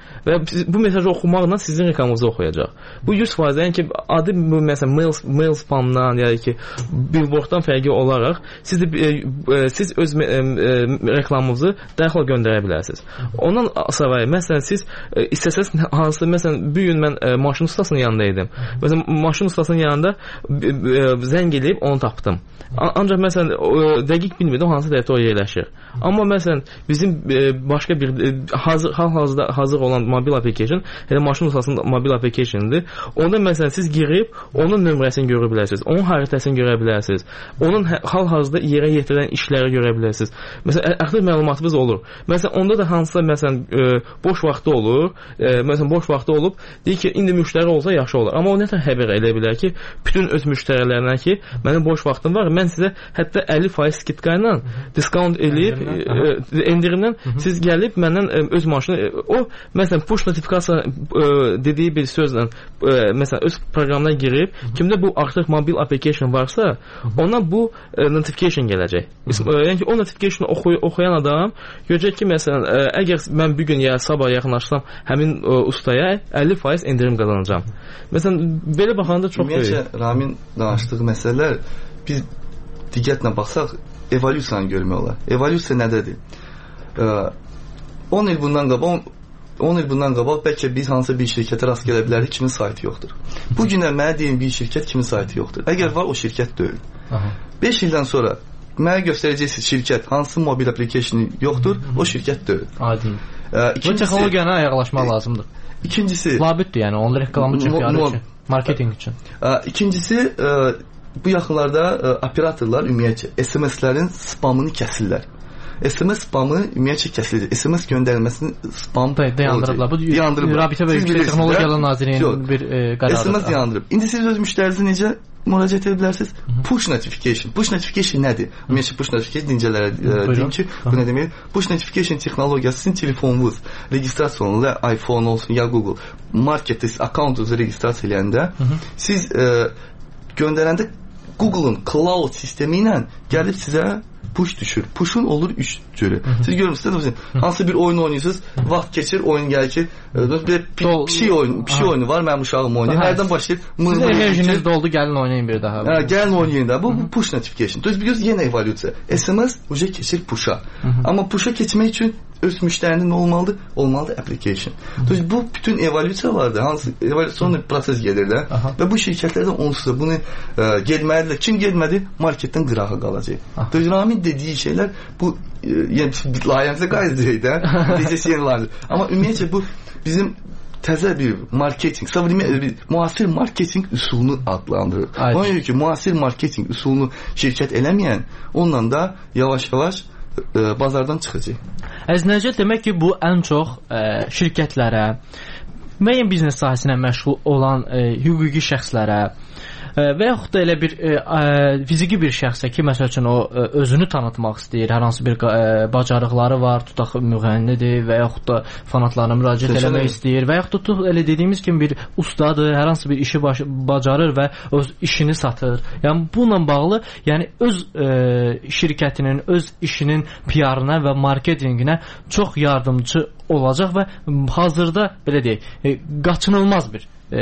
və bu mesajı oxumaqla sizin reklamınızı oxuyacaq. Bu yüz faiz, yəni ki, adi bu məsələn mail, mail spamdan, yəni ki, billboarddan fərqi olaraq siz də, e, siz öz e, e, reklamınızı dərhal göndərə bilərsiniz. Ondan sonra məsələn siz e, istəsəz hansı məsələn bu gün mən e, maşın ustasının yanında idim. Məsələn maşın ustasının yanında e, e, zəng eləyib onu tapdım. Ancaq məsələn e, dəqiq bilmirdim hansı tərəfdə o yerləşir. Amma məsələn bizim e, başqa bir e, hazır hal-hazırda hazır olan mobil application, elə maşın ustasının mobil application'dır. Onda məsələn siz girib onun nömrəsini görə bilərsiniz, onun xəritəsini görə bilərsiniz, onun hal-hazırda yerə yetirən işləri görə bilərsiniz. Məsələn əxlaq məlumatınız olur. Məsələn onda da hansısa məsələn e, boş vaxtı olur, e, məsələn boş vaxtı olub, deyir ki, indi müştəri olsa yaxşı olar. Amma o nə tər xəbər elə bilər ki, bütün öz müştərilərinə ki, mənim boş vaxtım var, mən sizə hətta əlli faiz skidka ilə diskont eləyib e, endirimdən siz gəlib məndən e, öz maşını e, o məsələn push notifikasiya e, dediyi bir sözlə e, məsələn öz proqramına girib, kimdə bu artıq mobil application varsa, ona bu e, notification gələcək. E, yəni ki, o notification oxuy oxuyan adam görəcək ki, məsələn, e, əgər mən bu gün ya sabah yaxınlaşsam həmin e, ustaya əlli faiz endirim qazanacağam. Məsələn, belə baxanda çox böyük. Ramin danışdığı məsələlər biz diqqətlə baxsaq evolyusiyanı görmək olar. Evolyusiya nədədir? on il bundan qabaq on il bundan qabaq bəlkə biz hansısa bir şirkətə rast gələ bilərik, kimin saytı yoxdur. Bu günə mənə deyin bir şirkət kimin saytı yoxdur. Əgər var, o şirkət deyil. beş ildən sonra mənə göstərəcəksiniz şirkət hansı mobil application yoxdur, o şirkət deyil. Aydın. Bu texnologiyanı ayaqlaşmaq lazımdır. İkincisi, labüddür, yəni onun reklamı üçün, üçün, marketing üçün. İkincisi, bu yaxınlarda operatorlar ümumiyyətcə S M S-lərin spamını kəsirlər. S M S spamı ümumiyyətcə kəsilir. S M S göndərilməsini spam dayandırıblar. Bu Rabitə və Yüksək Texnologiyalar Nazirliyinin bir e, qərarıdır. S M S dayandırıb. İndi siz öz müştərinizi necə müraciət edə bilərsiniz? Push notification. Push notification nədir? Ümumiyyətcə push notification dincələrə e, deyim ki, bu nə demək? Push notification texnologiyası sizin telefonunuz registrasiyalı, iPhone olsun ya Google marketdə siz akkauntunuzu registrasiya edəndə siz e, göndərəndə Google'un cloud sistemi ilə gəlib sizə push düşür. Push'un olur üç cürü. Siz görmürsünüz, hansı bir oyun oynayırsınız, vaxt keçir, oyun gəlir ki, bir pişik oyunu, pişik oyunu var, mənim uşağım oynayır. Hərdən başlayır. Sizin enerjiniz doldu, gəlin oynayın bir daha. Hə, gəlin oynayın da. Bu, bu push notification. Düz biliyoruz, yenə evolyusiya. S M S uca keçir push'a. Amma push'a keçmək üçün öz müştərinin nə olmalıdır? Olmalıdır application. Düz bu bütün evolyusiyalarda hansı evolyusiyon proses gedir də və bu şirkətlərdən onsuz da bunu e, gelməlidirlər. Kim gelmədi? Marketdən qırağa qalacaq. Düz Ramin dediyi şeylər bu e, yəni layihəmizə qayıdacaq da. Necəsə yeni layihə. Amma ümumiyyətcə bu bizim təzə bir marketing, savunma bir müasir marketing üsulunu adlandırır. Ona görə ki, müasir marketing üsulunu şirkət eləməyən onunla da yavaş-yavaş bazardan çıxacaq. Əznəcə demək ki, bu ən çox ə, şirkətlərə, müəyyən biznes sahəsinə məşğul olan ə, hüquqi şəxslərə ə, və yaxud da elə bir ə, fiziki bir şəxsə ki, məsəl üçün o ə, özünü tanıtmaq istəyir, hər hansı bir ə, bacarıqları var, tutaq müğənnidir və yaxud da fanatlarına müraciət Seçələ eləmək istəyir və yaxud da tutaq elə dediyimiz kimi bir ustadır, hər hansı bir işi baş, bacarır və öz işini satır. Yəni bununla bağlı, yəni öz ə, şirkətinin, öz işinin P R-ına və marketinginə çox yardımcı olacaq və hazırda belə deyək, e, qaçınılmaz bir e,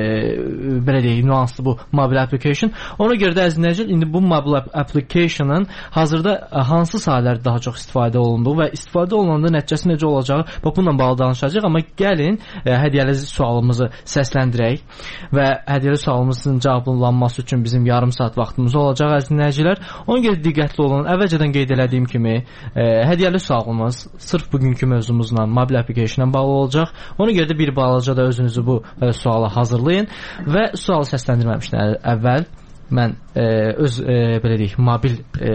belə deyək, nüanslı bu mobil application. Ona görə də əzizləyicilər, indi bu mobil application'ın hazırda hansı sahələr daha çox istifadə olunduğu və istifadə olunanda nəticəsi necə olacağı bax bununla bağlı danışacağıq. Amma gəlin e, hədiyyəli sualımızı səsləndirək və hədiyyəli sualımızın cavablanması üçün bizim yarım saat vaxtımız olacaq əzizləyicilər. Ona görə diqqətli olun. Əvvəlcədən qeyd elədiyim kimi e, hədiyyəli sualımız sırf bugünkü mövzumuzla mobil application-la bağlı olacaq. Ona görə də bir balaca da özünüzü bu e, suala hazırlayın və sualı səsləndirməmişdən əvvəl mən e, öz e, belə deyək, mobil e,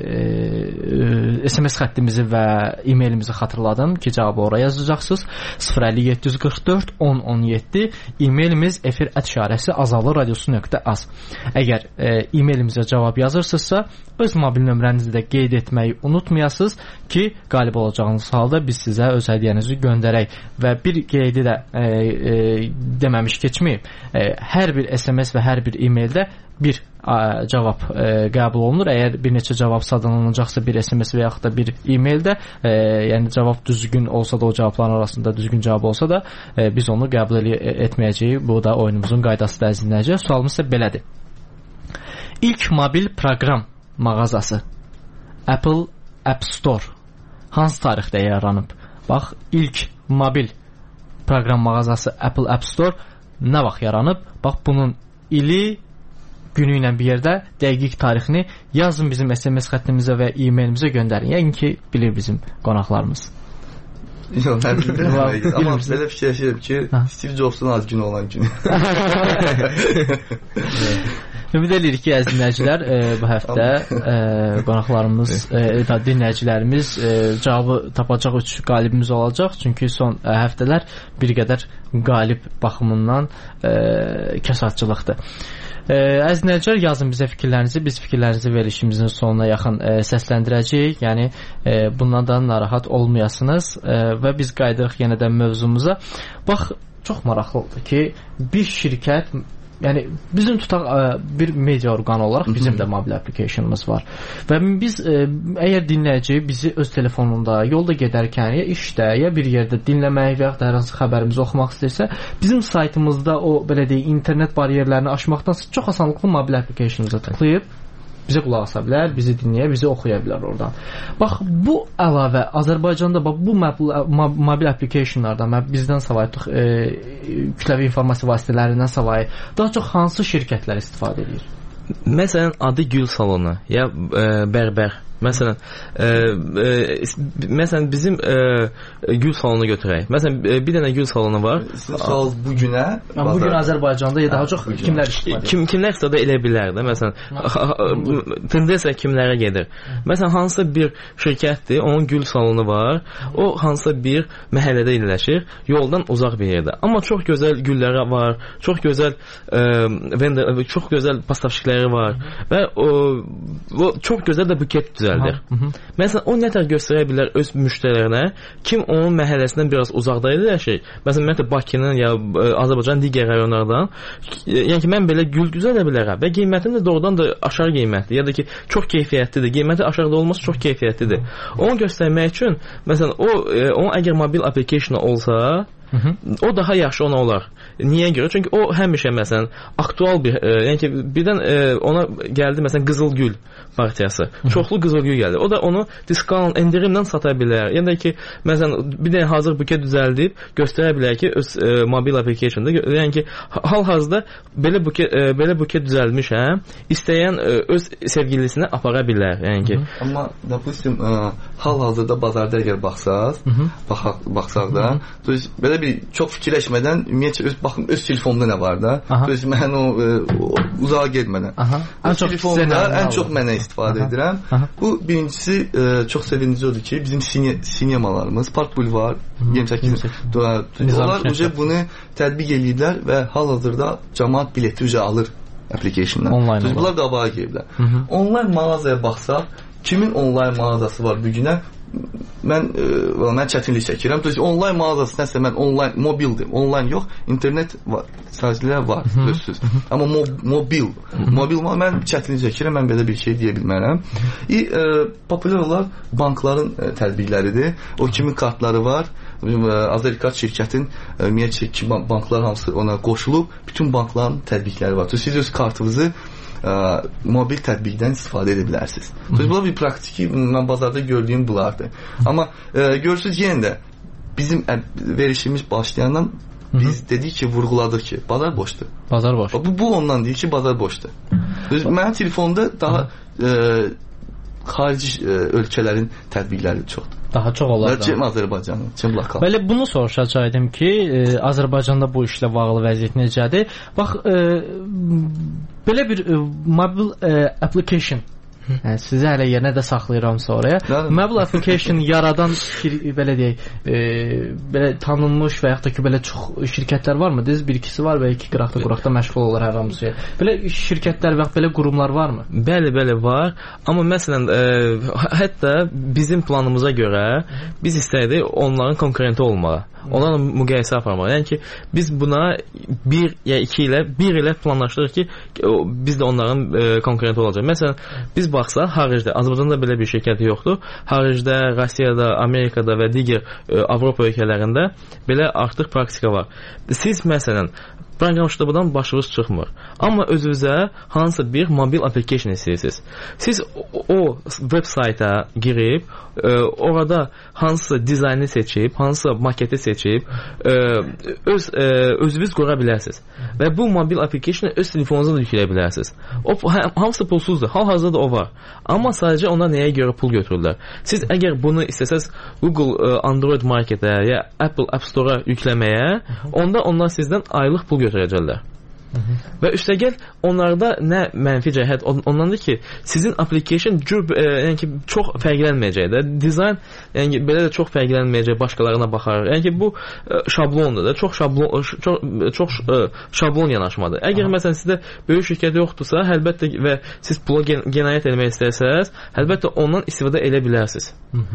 e, S M S xəttimizi və e-mailimizi xatırladım ki, cavabı oraya yazacaqsınız. sıfır əlli yeddi yüz qırx dörd on on yeddi e-mailimiz efir ət işarəsi azalı radiosu nöqtə az. Əgər e, e-mailimizə cavab yazırsınızsa, öz mobil nömrənizi də qeyd etməyi unutmayasınız ki, qalib olacağınız halda biz sizə öz hədiyyənizi göndərək və bir qeydi də e, e, deməmiş keçməyib. E, hər bir S M S və hər bir e-maildə bir ə, cavab ə, qəbul olunur. Əgər bir neçə cavab sadalınacaqsa bir S M S və yaxud da bir e-maildə, ə, yəni cavab düzgün olsa da, o cavabların arasında düzgün cavab olsa da, ə, biz onu qəbul etməyəcəyik. Bu da oyunumuzun qaydası da əzizləyəcək. Sualımız isə belədir. İlk mobil proqram mağazası Apple App Store hansı tarixdə yaranıb? Bax, ilk mobil proqram mağazası Apple App Store nə vaxt yaranıb? Bax, bunun ili, günü ilə bir yerdə dəqiq tarixini yazın bizim S M S xəttimizə və e-mailimizə göndərin. Yəni ki, bilir bizim qonaqlarımız. Yox, mən bilmirəm. Amma belə fikirləşirəm ki, Steve Jobs'un ad günü olan günü. Ümid edirik ki, əziz dinləyicilər, e, bu həftə e, qonaqlarımız, e, dinləyicilərimiz e, cavabı tapacaq üç qalibimiz olacaq. Çünki son e, həftələr bir qədər qalib baxımından e, kəsatçılıqdır. E, əziz dinləyicilər, yazın bizə fikirlərinizi. Biz fikirlərinizi verilişimizin sonuna yaxın e, səsləndirəcəyik. Yəni e, bundan da narahat olmayasınız e, və biz qayıdırıq yenə də mövzumuza. Bax, çox maraqlıdır ki, bir şirkət, yəni bizim tutaq ə, bir media orqanı olaraq bizim də mobil applicationımız var. Və biz ə, əgər dinləyici bizi öz telefonunda, yolda gedərkən, ya işdə, ya bir yerdə dinləmək və ya da hər hansı xəbərimizi oxumaq istəyirsə, bizim saytımızda o belə deyək internet bariyerlərini aşmaqdansa çox asanlıqla mobil applicationımıza tıklayıb bizə qulaq asa bilər, bizi dinləyə, bizi oxuya bilər oradan. Bax, bu əlavə Azərbaycanda bax bu mobil applicationlardan bizdən savayı e, kütləvi informasiya vasitələrindən savayı daha çox hansı şirkətlər istifadə edir? Məsələn, adı Gül salonu ya e, bərbər. Məsələn, e, e, məsələn bizim e, gül salonunu götürək. Məsələn, e, bir dənə gül salonu var. Sal bu günə, yəni, bu gün Azərbaycanda ya daha çox kimlər istifadə edir? Kim kimlər istifadə edə bilər də. Məsələn, tendensiya kimlərə gedir? Məsələn, hansısa bir şirkətdir, onun gül salonu var. O hansısa bir məhəllədə yerləşir, yoldan uzaq bir yerdə. Amma çox gözəl gülləri var, çox gözəl e, vendor, çox gözəl pastavşikləri var və o, o çox gözəl də buket düzəldir. Məsələn, o nətər göstərə bilər öz müştərilərinə, kim onun məhəlləsindən biraz uzaqda yerləşir. Məsələn, mən də Bakının ya Azərbaycanın digər rayonlardan, yəni ki, mən belə gül düzəldə bilərəm və qiymətim də doğrudan da aşağı qiymətli, ya da ki, çox keyfiyyətlidir. Qiyməti aşağıda olması çox keyfiyyətlidir. Onu göstərmək üçün, məsələn, o onun əgər mobil application olsa, Hı -hı. o daha yaxşı ona olar. Niyə görə? Çünki o həmişə məsələn aktual bir, e, yəni ki, birdən e, ona gəldi məsələn Qızılgül partiyası. Hı -hı. Çoxlu Qızılgül gəldi. O da onu diskont endirimlə sata bilər. Yəni ki, məsələn bir dənə hazır buket düzəldib göstərə bilər ki, öz e, mobil applicationda, yəni ki, hal-hazırda belə buket e, belə buket düzəltmişəm, istəyən e, öz sevgilisinə apara bilər. Yəni ki, Hı -hı. Amma допустим, e, hal-hazırda bazarda əgər baxsaz, baxaq baxsaq da, belə bir çox fikirləşmədən ümumiyyətlə öz baxın öz telefonumda nə var da, öz mən o, o uzağa getmədən. Öz telefonumda ən çox mənə istifadə Aha. edirəm. Aha. Bu birincisi e, çox sevindirici odur ki, bizim sine, sinemalarımız, Park Bulvar, yirmi səkkiz onlar uca bunu tətbiq eləyirlər və hal-hazırda cəmaət bileti uca alır applicationdan. Online. Bunlar qabağa gəliblər. Online mağazaya baxsaq, kimin online mağazası var bu günə? Mən e, mən çətinlik çəkirəm. Düz onlayn mağazası nəsə mən onlayn mobildir. Onlayn yox, internet var. Sahələr var, düzsüz. Amma mo mobil, mobil var. Mən çətinlik çəkirəm. Mən belə bir şey deyə bilmərəm. E, e, populyar olaraq bankların e, tədbirləridir. O kimin kartları var? Azərikart şirkətin ümumiyyətlə banklar hamısı ona qoşulub, bütün bankların tədbirləri var. Siz öz kartınızı Ə, mobil tətbiqdən istifadə edə bilərsiniz. Bu bir praktiki, mən bazarda gördüyüm bunlardır. Amma ə, görürsünüz yenə də bizim ə, verişimiz başlayandan biz Hı-hı. dedik ki, vurğuladıq ki, bazar boşdur. Bazar boş. Bu, bu ondan deyir ki, bazar boşdur. Mənim telefonda daha ə, xarici ə, ölkələrin tətbiqləri çoxdur. Daha çox olar da. Cəm Azərbaycanın, cəm lokal. Belə bunu soruşacaqdım ki, e, Azərbaycanda bu işlə bağlı vəziyyət necədir? Bax, e, belə bir e, mobil e, application Hə, sizi hələ yenə də saxlayıram sonraya. Mobile application yaradan belə deyək, e, belə tanınmış və yaxud da ki, belə çox şirkətlər varmı? Düz bir ikisi var və iki qıraqda quraqda məşğul olur hər hamısı. Belə şirkətlər və yaxud belə qurumlar varmı? Bəli, bəli var. Amma məsələn, e, hətta bizim planımıza görə biz istəyirdik onların konkurenti olmağa. Onlarla müqayisə aparmaq. Yəni ki, biz buna bir ya iki ilə, bir ilə planlaşdırırıq ki, biz də onların e, konkurenti olacaq. Məsələn, biz baxsaq, xaricdə, Azərbaycanda belə bir şirkət yoxdur. Xaricdə, Rusiyada, Amerikada və digər e, Avropa ölkələrində belə artıq praktika var. Siz məsələn, proqram ştabından başınız çıxmır. Amma özünüzə hansısa bir mobil application istəyirsiniz. Siz o web sayta girib, e, orada hansısa dizaynı seçib, hansısa maketi seçib, e, öz e, özünüz qura bilərsiniz. Və bu mobil application öz telefonunuza da yükləyə bilərsiniz. O hamısı pulsuzdur. Hal-hazırda o var. Amma sadəcə ona nəyə görə pul götürürlər? Siz əgər bunu istəsəz Google e, Android Marketə ya Apple App Store-a yükləməyə, onda onlar sizdən aylıq pul götürəcəklər. Və üstəgəl onlarda nə mənfi cəhət ondandır ki, sizin application cür, e, yəni ki, çox fərqlənməyəcək də. Dizayn, yəni belə də çox fərqlənməyəcək başqalarına baxaraq. Yəni ki, bu e, şablondur da, çox şablon çox, çox e, şablon yanaşmadır. Əgər məsələn sizdə böyük şirkət yoxdursa, əlbəttə və siz pula gen qənaət etmək istəsəz, əlbəttə ondan istifadə edə bilərsiniz.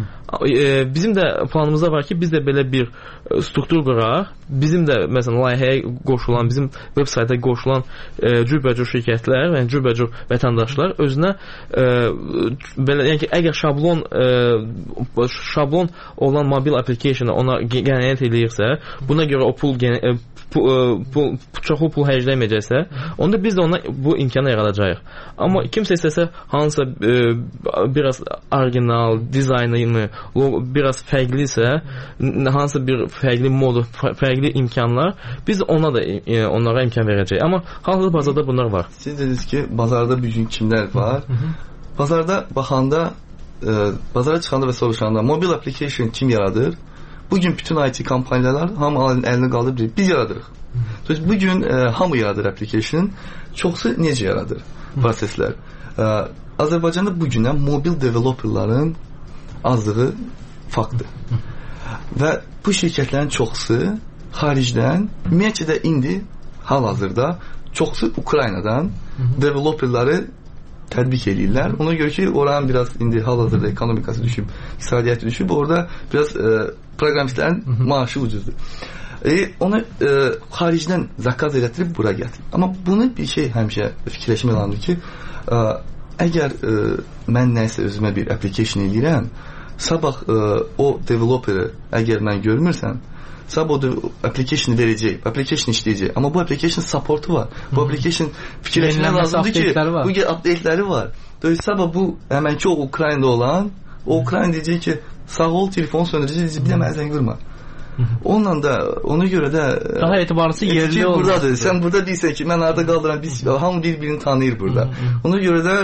E, bizim də planımızda var ki, biz də belə bir struktur quraq. Bizim də məsələn layihəyə qoşulan, bizim web sayta qoşulan e, cürbəcür şirkətlər, yəni cürbəcür vətəndaşlar özünə e, belə, yəni ki, əgər şablon e, şablon olan mobil application ona qənaət edirsə, buna görə o pul, e, pul, pul çoxlu pul xərcləməyəcəksə, onda biz də ona bu imkanı yaradacağıq. Amma kimsə istəsə hansısa e, biraz orijinal dizaynı, biraz fərqlisə, hansısa bir fərqli modu, fərqli imkanlar, biz ona da e, onlara imkan verəcəyik. Amma hal-hazırda bazarda bunlar var. Siz dediniz ki, bazarda bugün kimlər var? Hı -hı. Bazarda baxanda, e, bazara çıxanda və soruşanda mobil application kim yaradır? Bugün bütün I T kompaniyalar hamı əlini qaldırıb deyir, biz yaradırıq. Hı -hı. Bugün e, hamı yaradır application. Çoxsu necə yaradır proseslər? E, Azərbaycanda bugündən mobil developerların azlığı faktdır. Hı -hı. Və bu şirkətlərin çoxsu xaricdən, ümumiyyətcə də indi hal-hazırda çoxsu Ukraynadan Hı-hı. developerları tətbiq edirlər. Ona görə ki, oranın biraz indi hal-hazırda ekonomikası düşüb, iqtisadiyyatı düşüb, orada biraz e, proqramistlərin Hı-hı. maaşı ucuzdur. E, onu e, xaricdən zakaz elətdirib bura gətirib. Amma bunu bir şey həmişə fikirləşmək lazımdır ki, e, əgər e, mən nəsə özümə bir application eləyirəm, sabah e, o developeri əgər mən görmürsəm, sabah o application verəcək, application işləyəcək. Amma bu application supportu var. Bu Hı-hı. application fikirləşmək lazımdır ki, bu update-ləri var. Dolayısıyla sabah bu həmənki o Ukraynada olan, o Ukrayna deyəcək ki, sağ ol, telefonu söndürəcək, deyəcək, bir də mənə zəng vurma. Onunla da, ona görə də daha etibarlısı yerli olur. Buradadır. Sən burada deyirsən ki, mən arada qaldıram, biz hamı bir-birini tanıyır burada. Ona görə də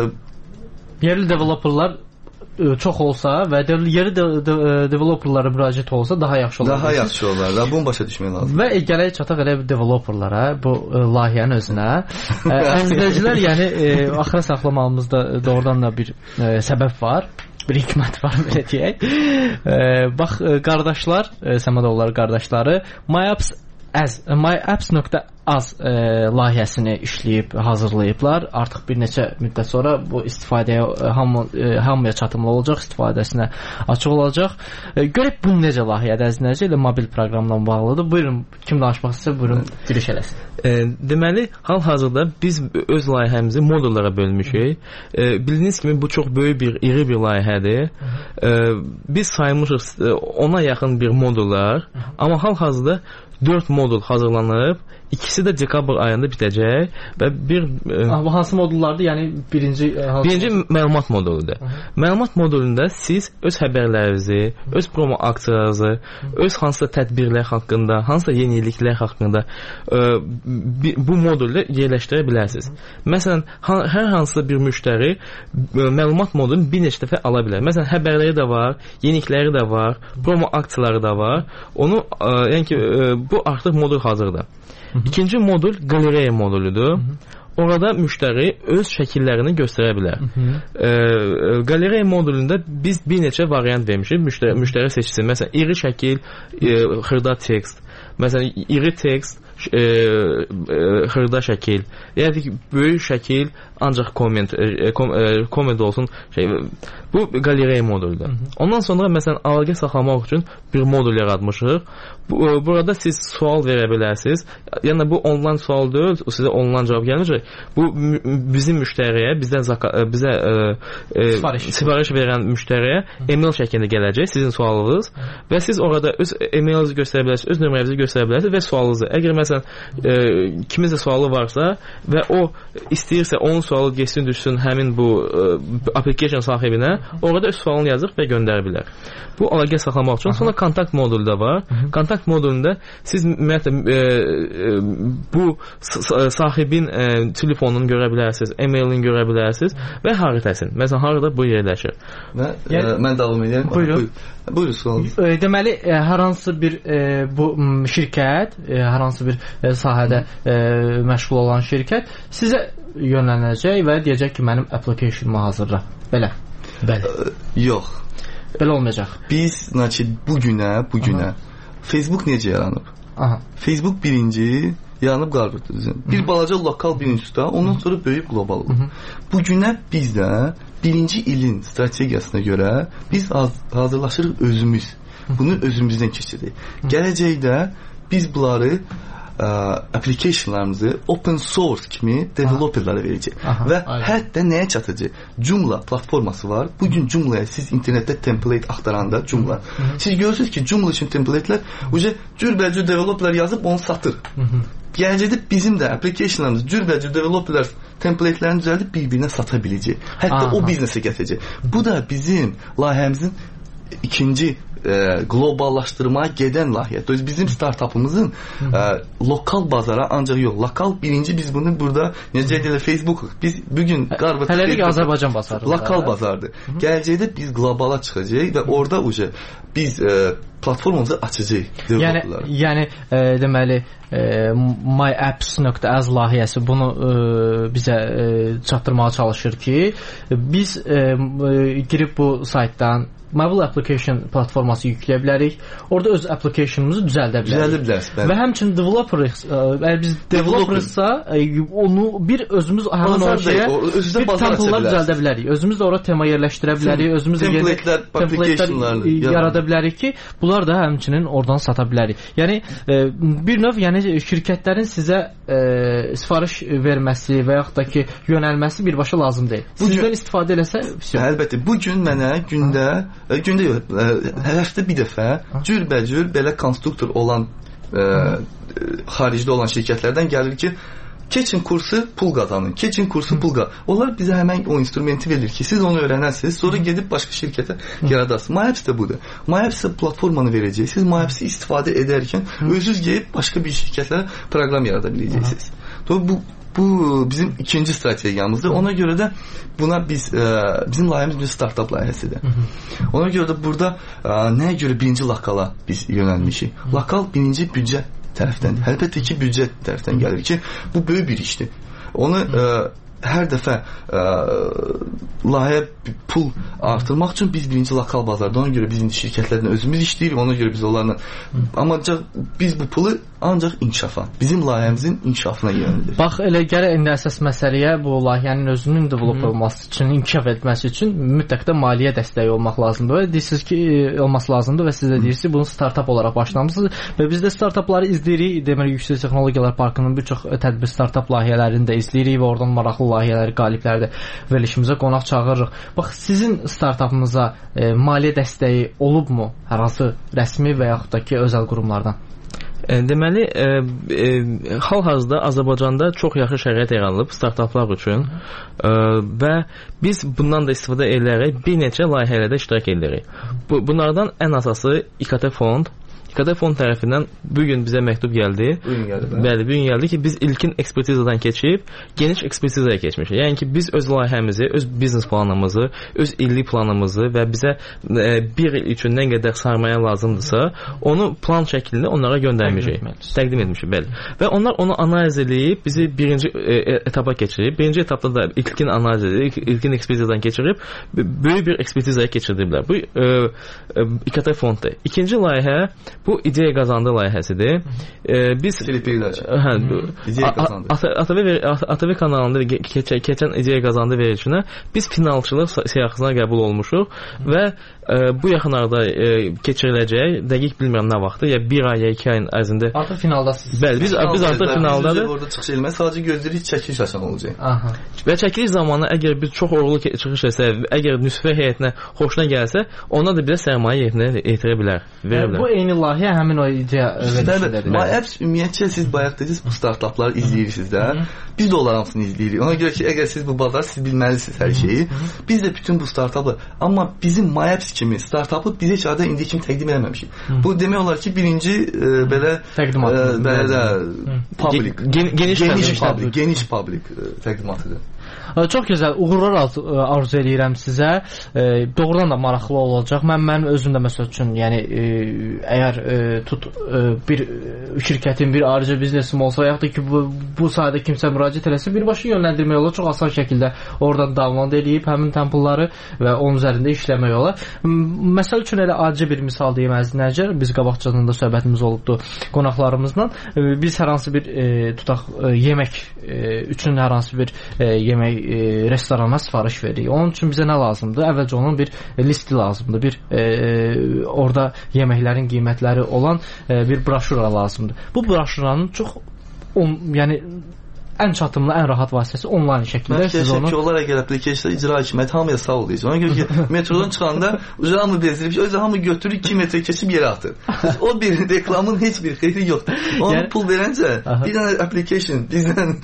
e, yerli developerlar çox olsa və yerli de de developerlara müraciət olsa daha yaxşı olar. Daha yaxşı olar. Da bunu başa düşmək lazımdır. Və gələk çataq elə developerlara, bu e, layihənin özünə. Əzizləyicilər, yəni e, axıra saxlamağımızda doğrudan da bir e, səbəb var. Bir hikmət var, belə deyək. E, bax, qardaşlar, e, Səmədovlar qardaşları MyApps az myapps.az e, layihəsini işləyib, hazırlayıblar. Artıq bir neçə müddət sonra bu istifadəyə hamı, e, hamıya çatımlı olacaq, istifadəsinə açıq olacaq. E, görək bu necə layihədə əzizləyicilər ilə mobil proqramla bağlıdır. Buyurun, kim danışmaq istəyirsə buyurun, giriş eləsin. E, deməli, hal-hazırda biz öz layihəmizi modullara bölmüşük. E, bildiyiniz kimi bu çox böyük bir, iri bir layihədir. E, biz saymışıq ona yaxın bir modullar, amma hal-hazırda dörd modul hazırlanıb, ikisi də dekabr ayında bitəcək və bir e, ah, bu hansı modullardır? Yəni birinci hansı birinci modul? Məlumat moduludur. Hı -hı. Məlumat modulunda siz öz xəbərlərinizi, Hı -hı. öz promo aksiyalarınızı, Hı -hı. öz hansısa tədbirlər haqqında, hansısa yeniliklər haqqında e, bu modulda yerləşdirə bilərsiniz. Hı -hı. Məsələn, hər hansısa bir müştəri e, məlumat modulunu bir neçə dəfə ala bilər. Məsələn, xəbərləri də var, yenilikləri də var, promo aksiyaları da var. Onu e, yəni ki, e, bu artıq modul hazırdır. Hı -hı. İkinci modul qalereya moduludur. Hı -hı. orada müştəri öz şəkillərini göstərə bilər. E, Qalereya modulunda biz bir neçə variant vermişik. Müştəri, müştəri seçsin. Məsələn, iri şəkil, e, xırda tekst. Məsələn, iri tekst, e, e, xırda şəkil, yəni ki, böyük şəkil, ancaq komment, e, kom, e, komment olsun. Şey, bu Qalereya moduludur. Ondan sonra məsələn, əlaqə saxlamaq üçün bir modul yaratmışıq. Bu, e, burada siz sual verə bilərsiniz. Yəni bu onlayn sual deyil, sizə onlayn cavab gəlməyəcək. Bu bizim müştəriyə, bizdən zaka, bizə e, e, sifariş. sifariş verən müştəriyə e-mail şəklində gələcək sizin sualınız və siz orada öz e-mailinizi göstərə bilərsiniz, öz nömrənizi göstərə bilərsiniz və sualınızı. Əgər məsələn e, kiminsə sualı varsa və o istəyirsə onun sualı getsin düşsün həmin bu e, application sahibinə, orada öz sualını yazır və göndərə bilər. Bu əlaqə saxlamaq üçün. Sonra kontakt modulu da var. Hı -hı. Kontakt modulunda siz ümumiyyətlə e, e, bu sahibin e, telefonunu görə bilərsiniz, e-mailini görə bilərsiniz və xəritəsini. Məsələn, harada bu yerləşir. Və yəni, e, mən davam edeyim. Buyurun. Buyurun sual. E, deməli, e, hər hansı bir e, bu şirkət, e, hər hansı bir e, sahədə e, məşğul olan şirkət sizə yönlənəcək və deyəcək ki, mənim application'ımı hazırla. Belə. Bəli. E, yox. Belə olmayacaq. Biz, значит, bu günə, bu günə Aha. Facebook necə yaranıb? Aha. Facebook birinci yaranıb qarqırdı. Bir balaca lokal bir institutda, ondan sonra böyüyüb qlobal olub. Bu günə bizdə birinci ilin strategiyasına görə biz hazırlaşırıq özümüz. Bunu özümüzdən keçiririk. Gələcəkdə biz bunları ə, applicationlarımızı open source kimi developerlara verəcək. Aha, və aynen. Hətta nəyə çatacaq? Joomla platforması var. Bugün Joomla'ya siz internetdə template axtaranda Joomla. Hı -hı. Siz görürsünüz ki, Joomla üçün templatelər uca cürbəcür developerlar yazıb onu satır. Hı -hı. Gələcəkdə bizim də applicationlarımız cürbəcür developerlar templatelərini düzəldib bir-birinə sata biləcək. Hətta Aha. o biznesə gətirəcək. Bu da bizim layihəmizin ikinci E, globallaşdırmaya gedən layihə. Düz bizim startupımızın e, lokal bazara ancaq yox, lokal birinci biz bunu burada necə deyilə Facebook. Biz bugün qarbat Hələlik Azərbaycan bazarı. Lokal bazardır. Gələcəkdə biz qlobala çıxacağıq və orada uca biz e, platformamızı açacağıq. Yəni yəni e, deməli e, myapps.az layihəsi bunu e, bizə e, çatdırmağa çalışır ki, biz e, e, girib bu saytdan mobile application platforması yükləyə bilərik. Orada öz application'ımızı düzəldə bilərik. Düzəldə bilərsiniz. Və həmçinin developer, əgər biz developersa, onu bir özümüz həmin o şeyə bir template'lar düzəldə bilərik. Özümüz də ora tema yerləşdirə bilərik. Özümüz də template'lər, application'larla yarada bilərik ki, bunlar da həmçinin oradan sata bilərik. Yəni bir növ, yəni şirkətlərin sizə e, sifariş verməsi və yaxud da ki, yönəlməsi birbaşa lazım deyil. Sizdən istifadə eləsə, əlbəttə, bu gün mənə gündə gündə yox, hər həftə bir dəfə cürbəcür belə konstruktor olan ə, xaricdə olan şirkətlərdən gəlir ki, keçin kursu pul qazanın, keçin kursu pul qazanın. Onlar bizə həmən o instrumenti verir ki, siz onu öyrənərsiniz, sonra gedib başqa şirkətə yaradarsınız. MyApps də budur. MyApps platformanı verəcək. Siz MyApps'i istifadə edərkən özünüz gəlib başqa bir şirkətlərə proqram yarada biləcəksiniz. Bu Bu bizim ikinci strategiyamızdır. Ona görə də buna biz e, bizim layihəmiz bir startup layihəsidir. Ona görə də burada e, nəyə görə birinci lokala biz yönəlmişik? Lokal birinci büdcə tərəfdən, əlbəttə ki, büdcə tərəfdən gəlir ki, bu böyük bir işdir. Onu e, hər dəfə ə, layihə pul artırmaq üçün biz birinci lokal bazarda, ona görə biz indi şirkətlərlə özümüz işləyirik, ona görə biz onlarla amma biz bu pulu ancaq inkişafa, bizim layihəmizin inkişafına yönəldir. Bax, elə gələ indi əsas məsələyə bu layihənin özünün develop olması üçün, inkişaf etməsi üçün mütləq də maliyyə dəstəyi olmaq lazımdır və deyirsiniz ki, olması lazımdır və siz də deyirsiniz bunu startup olaraq başlamısınız və biz də startupları izləyirik, deməli Yüksək Texnologiyalar Parkının bir çox tədbir startup layihələrini də izləyirik və oradan maraqlı layihələri, qalibləri də verilişimizə qonaq çağırırıq. Bax, sizin startupınıza e, maliyyə dəstəyi olubmu? Hər hansı rəsmi və yaxud da ki, özəl qurumlardan? Deməli, e, e, hal-hazırda Azərbaycanda çox yaxşı şərait yaranıb startaplar üçün e, və biz bundan da istifadə edərək bir neçə layihələrdə iştirak edirik. Bu, bunlardan ən əsası İKT fond, İKT fond tərəfindən bu gün bizə məktub gəldi. Bu gün gəldi. Bəli, bu gün gəldi ki, biz ilkin ekspertizadan keçib geniş ekspertizaya keçmişik. Yəni ki, biz öz layihəmizi, öz biznes planımızı, öz illik planımızı və bizə e, bir il üçün nə qədər sarmaya lazımdırsa, onu plan şəklində onlara göndərmişik. Təqdim etmişik, bəli. Və onlar onu analiz edib bizi birinci e, etapa keçirib. Birinci etapda da ilkin analiz edib, ilkin ekspertizadan keçirib böyük bir ekspertizaya keçirdiblər. Bu e, e, İKT fonddur. İkinci layihə bu ideya qazandı layihəsidir. E, biz Filipinlər. Hə, ideya qazandı. A T V kanalında keçən, keçən ideya qazandı verilişinə biz finalçılıq siyahısına qəbul olmuşuq və e, bu yaxınlarda e, keçiriləcək, dəqiq bilmirəm nə vaxtı, ya bir ay, ya iki ayın ərzində. Artıq finaldasınız. Bəli, biz biz artıq finaldadır. Orada çıxış eləmək sadəcə gözləyirik, çəkiliş asan olacaq. Aha. Və çəkiliş zamanı əgər biz çox uğurlu çıxış etsək, əgər nüsfə heyətinə xoşuna gəlsə, ona da bizə sərmayə heyətinə etirə bilər, verə bilər. Bu eyni layihə həmin o ideya verilişidir. MyApps ümumiyyətcə siz bayaq dediniz, bu startapları izləyirsiniz də. Biz də onların hamısını izləyirik. Ona görə ki, əgər siz bu bazar siz bilməlisiniz hər şeyi. Biz də bütün bu startaplar, amma bizim MyApps kimi startapı biz heç arada indiyə kimi təqdim eləməmişik. Bu demək olar ki, birinci e, belə təqdimat, e, belə də public, Gen geniş, geniş public, geniş public e, təqdimatıdır. Çox gözəl, uğurlar arzu edirəm sizə. E, doğrudan da maraqlı olacaq. Mən mənim özüm də məsəl üçün, yəni e, əgər e, tut e, bir şirkətin, bir ayrıca biznesim olsa, yaxud da ki bu, bu sayədə kimsə müraciət eləsə, birbaşa yönləndirmək olar. Çox asan şəkildə oradan download edib həmin templeları və onun üzərində işləmək olar. Məsəl üçün elə acı bir misal deyim əzizlər. Biz qabaqcadan da söhbətimiz olubdu qonaqlarımızla. E, biz hər hansı bir e, tutaq e, yemək e, üçün hər hansı bir e, yemək e, restorana sifariş veririk. Onun üçün bizə nə lazımdır? Əvvəlcə onun bir listi lazımdır. Bir e, orada yeməklərin qiymətləri olan e, bir broşura lazımdır. Bu broşuranın çox on, yəni ən çatımlı, ən rahat vasitəsi onlayn şəkildə siz onu. Ki, onlar əgər application icra hakimiyyəti hamıya sağ ol deyəcək. Ona görə ki, metrodan çıxanda uca hamı bezdirib, özü hamı götürür iki metre keçib yerə atır. O bir reklamın heç bir xeyri yoxdur. Ona yəni, pul verəncə bir dənə application bizdən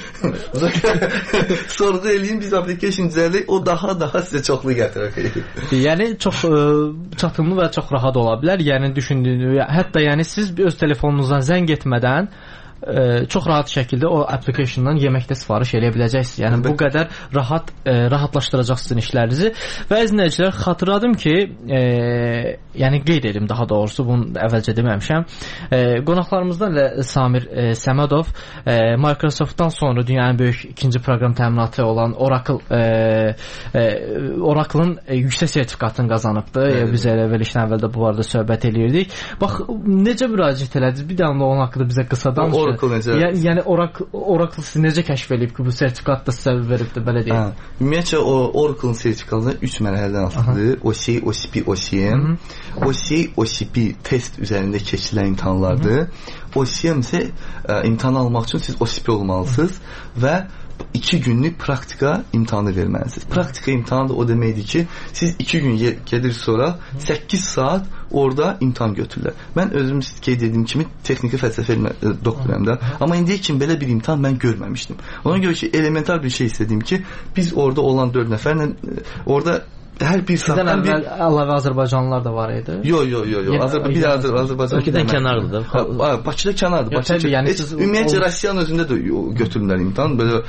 sorğu eləyin, biz application düzəldək, o daha daha sizə çoxlu gətirir. Yəni çox ə, çatımlı və çox rahat ola bilər. Yəni düşündüyünüz, hətta yəni siz öz telefonunuzdan zəng etmədən Ə, çox rahat şəkildə o applicationdan yeməkdə sifariş eləyə biləcəksiniz. Yəni bu qədər rahat ə, rahatlaşdıracaq sizin işlərinizi. Və əzizlər, xatırladım ki, ə, yəni qeyd edim daha doğrusu, bunu əvvəlcə deməmişəm. Ə, qonaqlarımızdan elə Samir ə, Səmədov ə, Microsoftdan sonra dünyanın böyük ikinci proqram təminatı olan Oracle ə, ə, Oracle-ın yüksək sertifikatını qazanıbdı. Evet. Biz elə verilişdən əvvəl də bu barədə söhbət eləyirdik. Bax, necə müraciət elədiniz? Bir də onun haqqında bizə qısa danışın. Yəni, yəni Oracle, Oracle sizi necə kəşf edib ki, bu sertifikat da sizə veribdir, belə deyək? Ümumiyyətcə, Oracle sertifikatı üç mərhələdən asılıdır. O S E I, O S P, O S M. O S E I, O S P test üzərində keçirilən imtahanlardır. O S M isə imtahan almaq üçün siz O S P olmalısınız və iki günlük praktika imtahanı verməlisiniz. Praktika imtahanı da o deməkdir ki, siz iki gün gedir sonra səkkiz saat orada imtahan götürürlər. Mən özüm qeyd etdiyim kimi texniki fəlsəfə doktoram da, amma indiyə kimi belə bir imtahan mən görməmişdim. Ona görə ki, elementar bir şey istədim ki, biz orada olan dörd nəfərlə orada hər bir saatdan bir əlavə Azərbaycanlılar da var idi. Yox, yox, yox, yox. Azərbaycan bir Azər Azərbaycan Bakıdan kənardır. Bakıda kənardır. Bakıda. Yəni ümumiyyətcə Rusiyanın özündə də götürürlər imtahan. Belə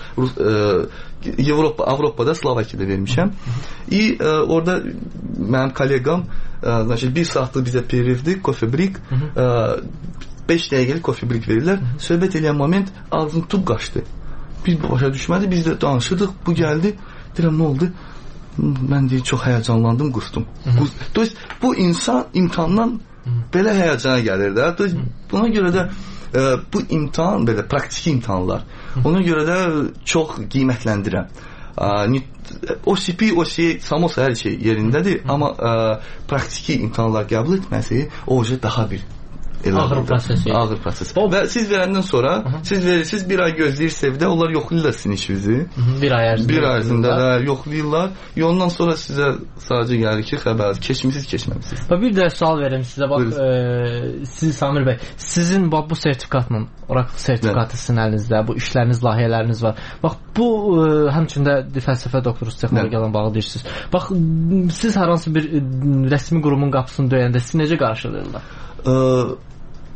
Avropa, Avropada Slovakiyada vermişəm. И orada mənim kolleqam значит bir saatlıq bizə perivdi, coffee break. beş dəqiqəlik coffee break verirlər. Söhbət edən moment ağzını tutub qaçdı. Biz başa düşmədi, biz də danışırdıq. Bu gəldi. Deyirəm, nə oldu? Mən deyir, çox həyəcanlandım, qustum. To есть, bu insan imtahandan belə həyəcana gəlir də. To есть, buna görə də e, bu imtahan, belə praktiki imtahanlar, ona görə də çox qiymətləndirəm. O S P, O S E, samosa hər şey yerindədir, amma e, praktiki imtahanlar qəbul etməsi o daha bir ağır proses. Ağır proses. O, və siz verəndən sonra, hı -hı. siz verirsiniz, bir ay gözləyirsiniz evdə, onlar yoxlayırlar sizin işinizi. Hı -hı. Bir ay ərzində. Bir ay ərzində də yoxlayırlar. Və ondan sonra sizə sadəcə gəlir ki, xəbər keçmisiniz, keçməmisiniz. Və bir də sual verim sizə. Bax, e, siz Samir bəy, sizin bax bu sertifikatla, Oracle sertifikatı sizin əlinizdə, bu işləriniz, layihələriniz var. Bax, bu e, həmçində fəlsəfə doktorusu texnologiyalarla bağlı deyirsiniz. Bax, siz hər hansı bir rəsmi qurumun qapısını döyəndə siz necə qarşılayırlar?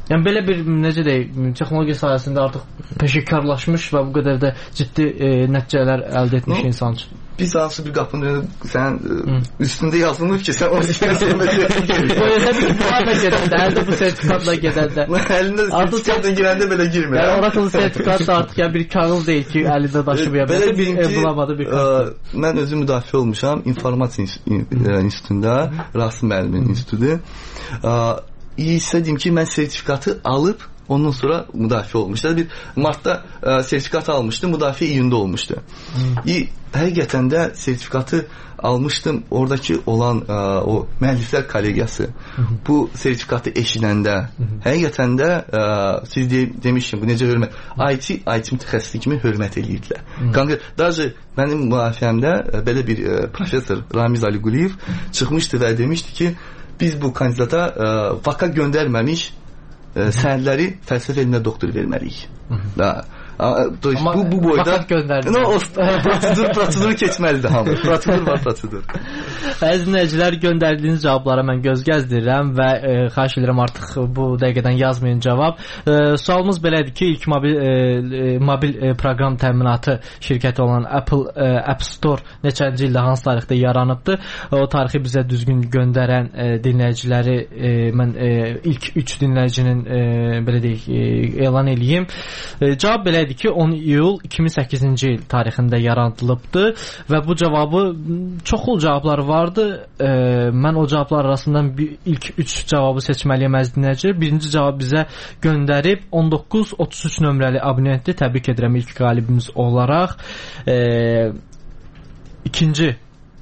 Yəni belə bir necə deyək, texnologiya sayəsində artıq peşəkarlaşmış və bu qədər də ciddi e, nəticələr əldə etmiş no, insan üçün. Biz hansı bir qapının önündə sən Hı. üstündə yazılmır ki, sən o sertifikatla gedəndə. Bu təbii ki, puanla gedəndə, əldə bu sertifikatla gedəndə. Əlində sertifikatla girəndə belə girmir. Yəni Oracle sertifikat da artıq yəni bir kağız deyil ki, əlində daşımaya belə bir e, bulamadı bir kağız. Mən özüm müdafiə olmuşam informasiya institutunda, Rasim müəllimin institutu. İstədim ki, mən sertifikatı alıb ondan sonra müdafiə olmuşdu. Bir martda ə, sertifikat almışdım, müdafiə iyunda olmuşdu. Hmm. Həqiqətən də sertifikatı almışdım. Oradakı olan ə, o müəlliflər kollegiyası hmm. bu sertifikatı eşidəndə hmm. həqiqətən də ə, siz de, demişim, bu necə hörmət I T, I T mütəxəssisi kimi hörmət edirdilər. Hmm. Daha mənim müdafiəmdə ə, belə bir ə, professor Ramiz Ali Quliyev çıxmışdı və demişdi ki, biz bu kandidata ə, vaka göndərməmiş ə, sənədləri fəlsəfə elmində doktor verməliyik. Da. To есть bu bu boyda vakat göndərdi. No, o prosedur prosedur keçməlidir hamı. Prosedur var, prosedur. Əziz dinləyicilər, göndərdiyiniz cavablara mən göz gəzdirirəm və e, xahiş edirəm artıq bu dəqiqədən yazmayın cavab. E, sualımız belədir ki, ilk mobil e, mobil e, proqram təminatı şirkəti olan Apple e, App Store neçənci ildə, hansı tarixdə yaranıbdı? O tarixi bizə düzgün göndərən e, dinləyiciləri e, mən e, ilk üç dinləyicinin e, belə deyək e, elan eləyim. E, cavab belə ki, on iyul iki min səkkizinci il tarixində yaradılıbdı və bu cavabı çoxlu cavablar vardı. E, mən o cavablar arasından bir, ilk üç cavabı seçməliyəm əziz dinləyicilər. Birinci cavab bizə göndərib on doqquz otuz üç nömrəli abonentdir. Təbrik edirəm ilk qalibimiz olaraq. E, ikinci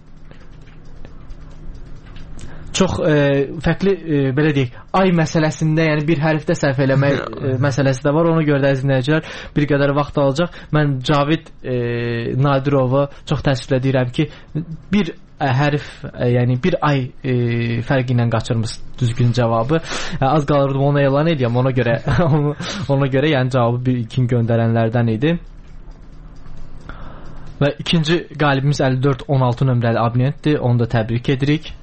çox e, fərqli e, belə deyək, ay məsələsində, yəni bir hərfdə səhv eləmək e, məsələsi də var. Ona görə də əziz dinləyicilər bir qədər vaxt alacaq. Mən Cavid e, Nadirovu çox təəssüf edirəm ki, bir e, hərf, e, yəni bir ay e, fərqi ilə qaçırmış düzgün cavabı. E, az qalırdım onu elan edeyim. Ona görə onu, ona görə yəni cavabı bir ilkin göndərənlərdən idi. Və ikinci qalibimiz əlli dörd on altı nömrəli abonentdir. Onu da təbrik edirik.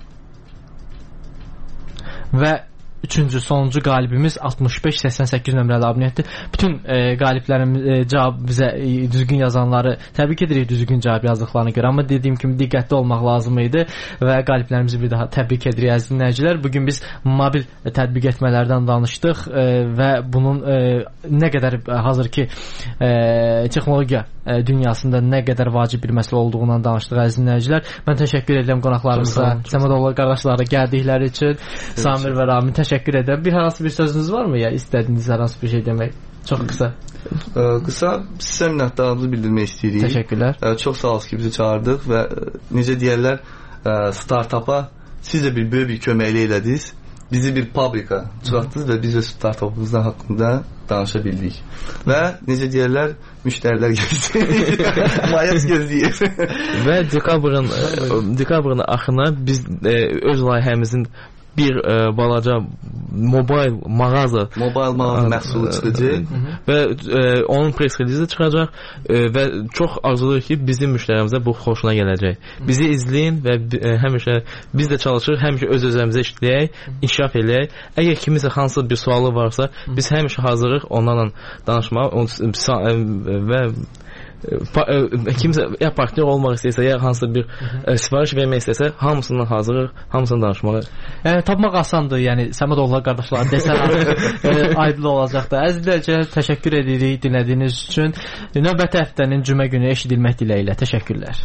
Və üçüncü, sonuncu qalibimiz altmış beş səksən səkkiz nömrəli abonentdir. Bütün e, qaliblərin e, cavab bizə e, düzgün yazanları təbrik edirik düzgün cavab yazdıqlarına görə. Amma dediyim kimi diqqətli olmaq lazım idi və qaliblərimizi bir daha təbrik edirik əziz dinləyicilər. Bugün biz mobil tətbiq etmələrdən danışdıq e, və bunun e, nə qədər hazırki e, texnologiya e, dünyasında nə qədər vacib bir məsələ olduğundan danışdıq əziz dinləyicilər. Mən təşəkkür edirəm qonaqlarımıza, Səmədoğlu qardaşlara gəldikləri üçün. Samir və Ramin təşəkkür edirəm. Bir hansı bir sözünüz varmı ya? İstədiyiniz hər hansı bir şey demək? Çox qısa. Ə, qısa sizə minnətdarlığımızı bildirmək istəyirik. Təşəkkürlər. Ə, çox sağ olun ki, bizi çağırdıq və necə deyirlər, ə, startapa siz də bir böyük bir köməklik elədiniz. Bizi bir fabrika çıxartdınız və biz də startapımızdan haqqında danışa bildik. Və necə deyirlər, müştərilər gözləyir. Mayas gözləyir. Və dekabrın dekabrın axırına biz e, öz layihəmizin bir e, balaca mobil mağaza mobil mağaza məhsulu çıxacaq və e, onun press release çıxacaq e, və çox arzulayırıq ki, bizim müştərimizə bu xoşuna gələcək. Bizi izləyin və e, həmişə biz də çalışırıq, həmişə öz özümüzə işləyək, inkişaf eləyək. Əgər kimisə hansı bir sualı varsa, biz həmişə hazırıq onlarla danışmağa və Pa, e, kimsə ya partner olmaq istəyirsə, ya hansısa bir e, sifariş vermək istəsə, hamısından hazırıq, hamısını danışmağa. E, tapmaq asandır, yəni Səmədoğlu qardaşlar desən e, aydın olacaqdır. Əzizlər, təşəkkür edirik dinlədiyiniz üçün. Növbəti həftənin cümə günü eşidilmək diləyilə. Təşəkkürlər.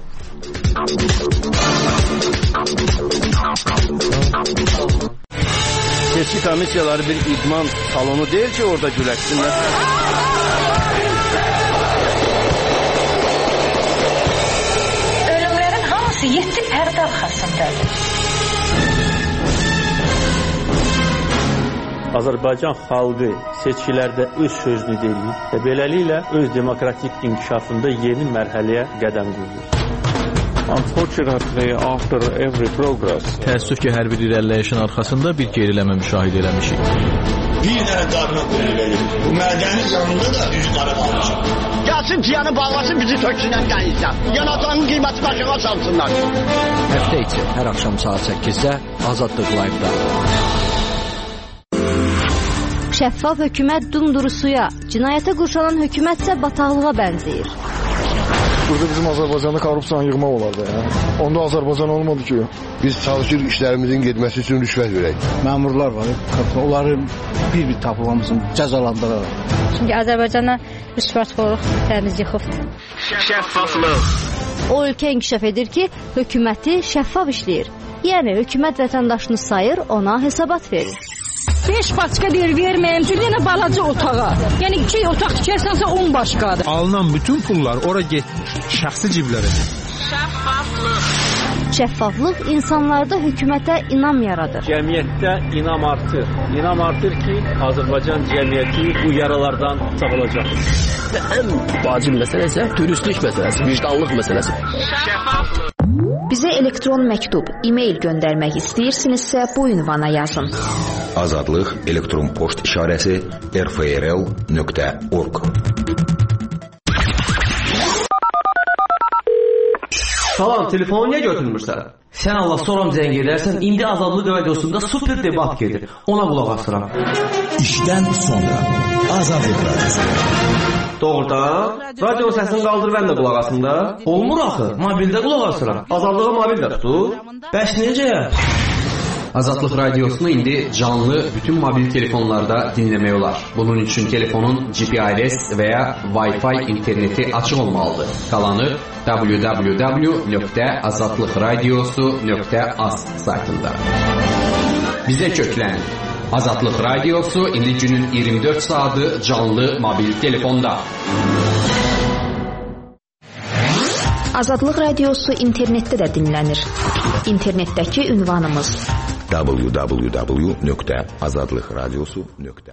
Seçki komissiyaları bir idman salonu deyil ki, orada güləşsinlər. Yeddi pərdə arxasındadır. Azərbaycan xalqı seçkilərdə öz sözünü deyir və beləliklə öz demokratik inkişafında yeni mərhələyə qədəm qoyur. Unfortunately, after every progress, təəssüf ki, hər bir irəliləyişin arxasında bir geriləmə müşahidə eləmişik. Bir dənə darına qulu verir. Bu mədənin yanında da üzü qara qalmışıq. Gəlsin piyanı bağlasın, bizi töksünən dənizdə. Yanacağın qiyməti başına salsınlar. Həftə içi hər axşam saat səkkizdə Azadlıq Live-da. Şəffaf hökumət dumdurusuya, cinayətə qurşanan hökumət isə bataqlığa bənzəyir. Burada bizim Azərbaycanda korrupsiyanı yığmaq olardı. Ya. Onda Azərbaycan olmadı ki. Biz çalışırıq işlərimizin getməsi üçün rüşvət verək. Məmurlar var, onları bir-bir tapılmamızın cəzalandıraraq. Çünki Azərbaycana rüşvətxorluq təmiz yıxıbdır. Şəffaflıq. O ölkə inkişaf edir ki, hökuməti şəffaf işləyir. Yəni hökumət vətəndaşını sayır, ona hesabat verir. beş başqa deyir verməyim, yenə balaca otağa. Yəni iki otaq tikərsənsə on başqadır. Alınan bütün pullar ora getmir, şəxsi ciblərə. Şəffaflıq. Şəffaflıq insanlarda hökumətə inam yaradır. Cəmiyyətdə inam artır. İnam artır ki, Azərbaycan cəmiyyəti bu yaralardan sağalacaq. Ən vacib məsələ isə dürüstlük məsələsi, vicdanlıq məsələsi. Şəffaflıq. Bizə elektron məktub, e-mail göndərmək istəyirsinizsə bu ünvana yazın. Azadlıq elektron poçt işarəsi r f r l nöqtə org. Salam, telefonu niyə götürmürsən? Sən Allah soram zəng edərsən, indi Azadlıq radiosunda super debat gedir. Ona qulaq asıram. İşdən sonra Azadlıq radiosu. Doğrudan, radio səsini qaldır, mən də qulaq asım da. Olmur axı, mobildə qulaq asıram. Azadlığı mobildə tutur. Bəs necə? Azadlıq radiosunu indi canlı bütün mobil telefonlarda dinləmək olar. Bunun üçün telefonun G P R S və ya Wi-Fi interneti açıq olmalıdır. Qalanı w w w nöqtə azadlıq radiosu nöqtə az saytında. Bizə köklənin. Azadlıq radiosu indi günün iyirmi dörd saatı canlı mobil telefonda. Azadlıq radiosu internetdə də dinlənir. İnternetdəki ünvanımız w w w nöqtə azadlıq radiosu nöqtə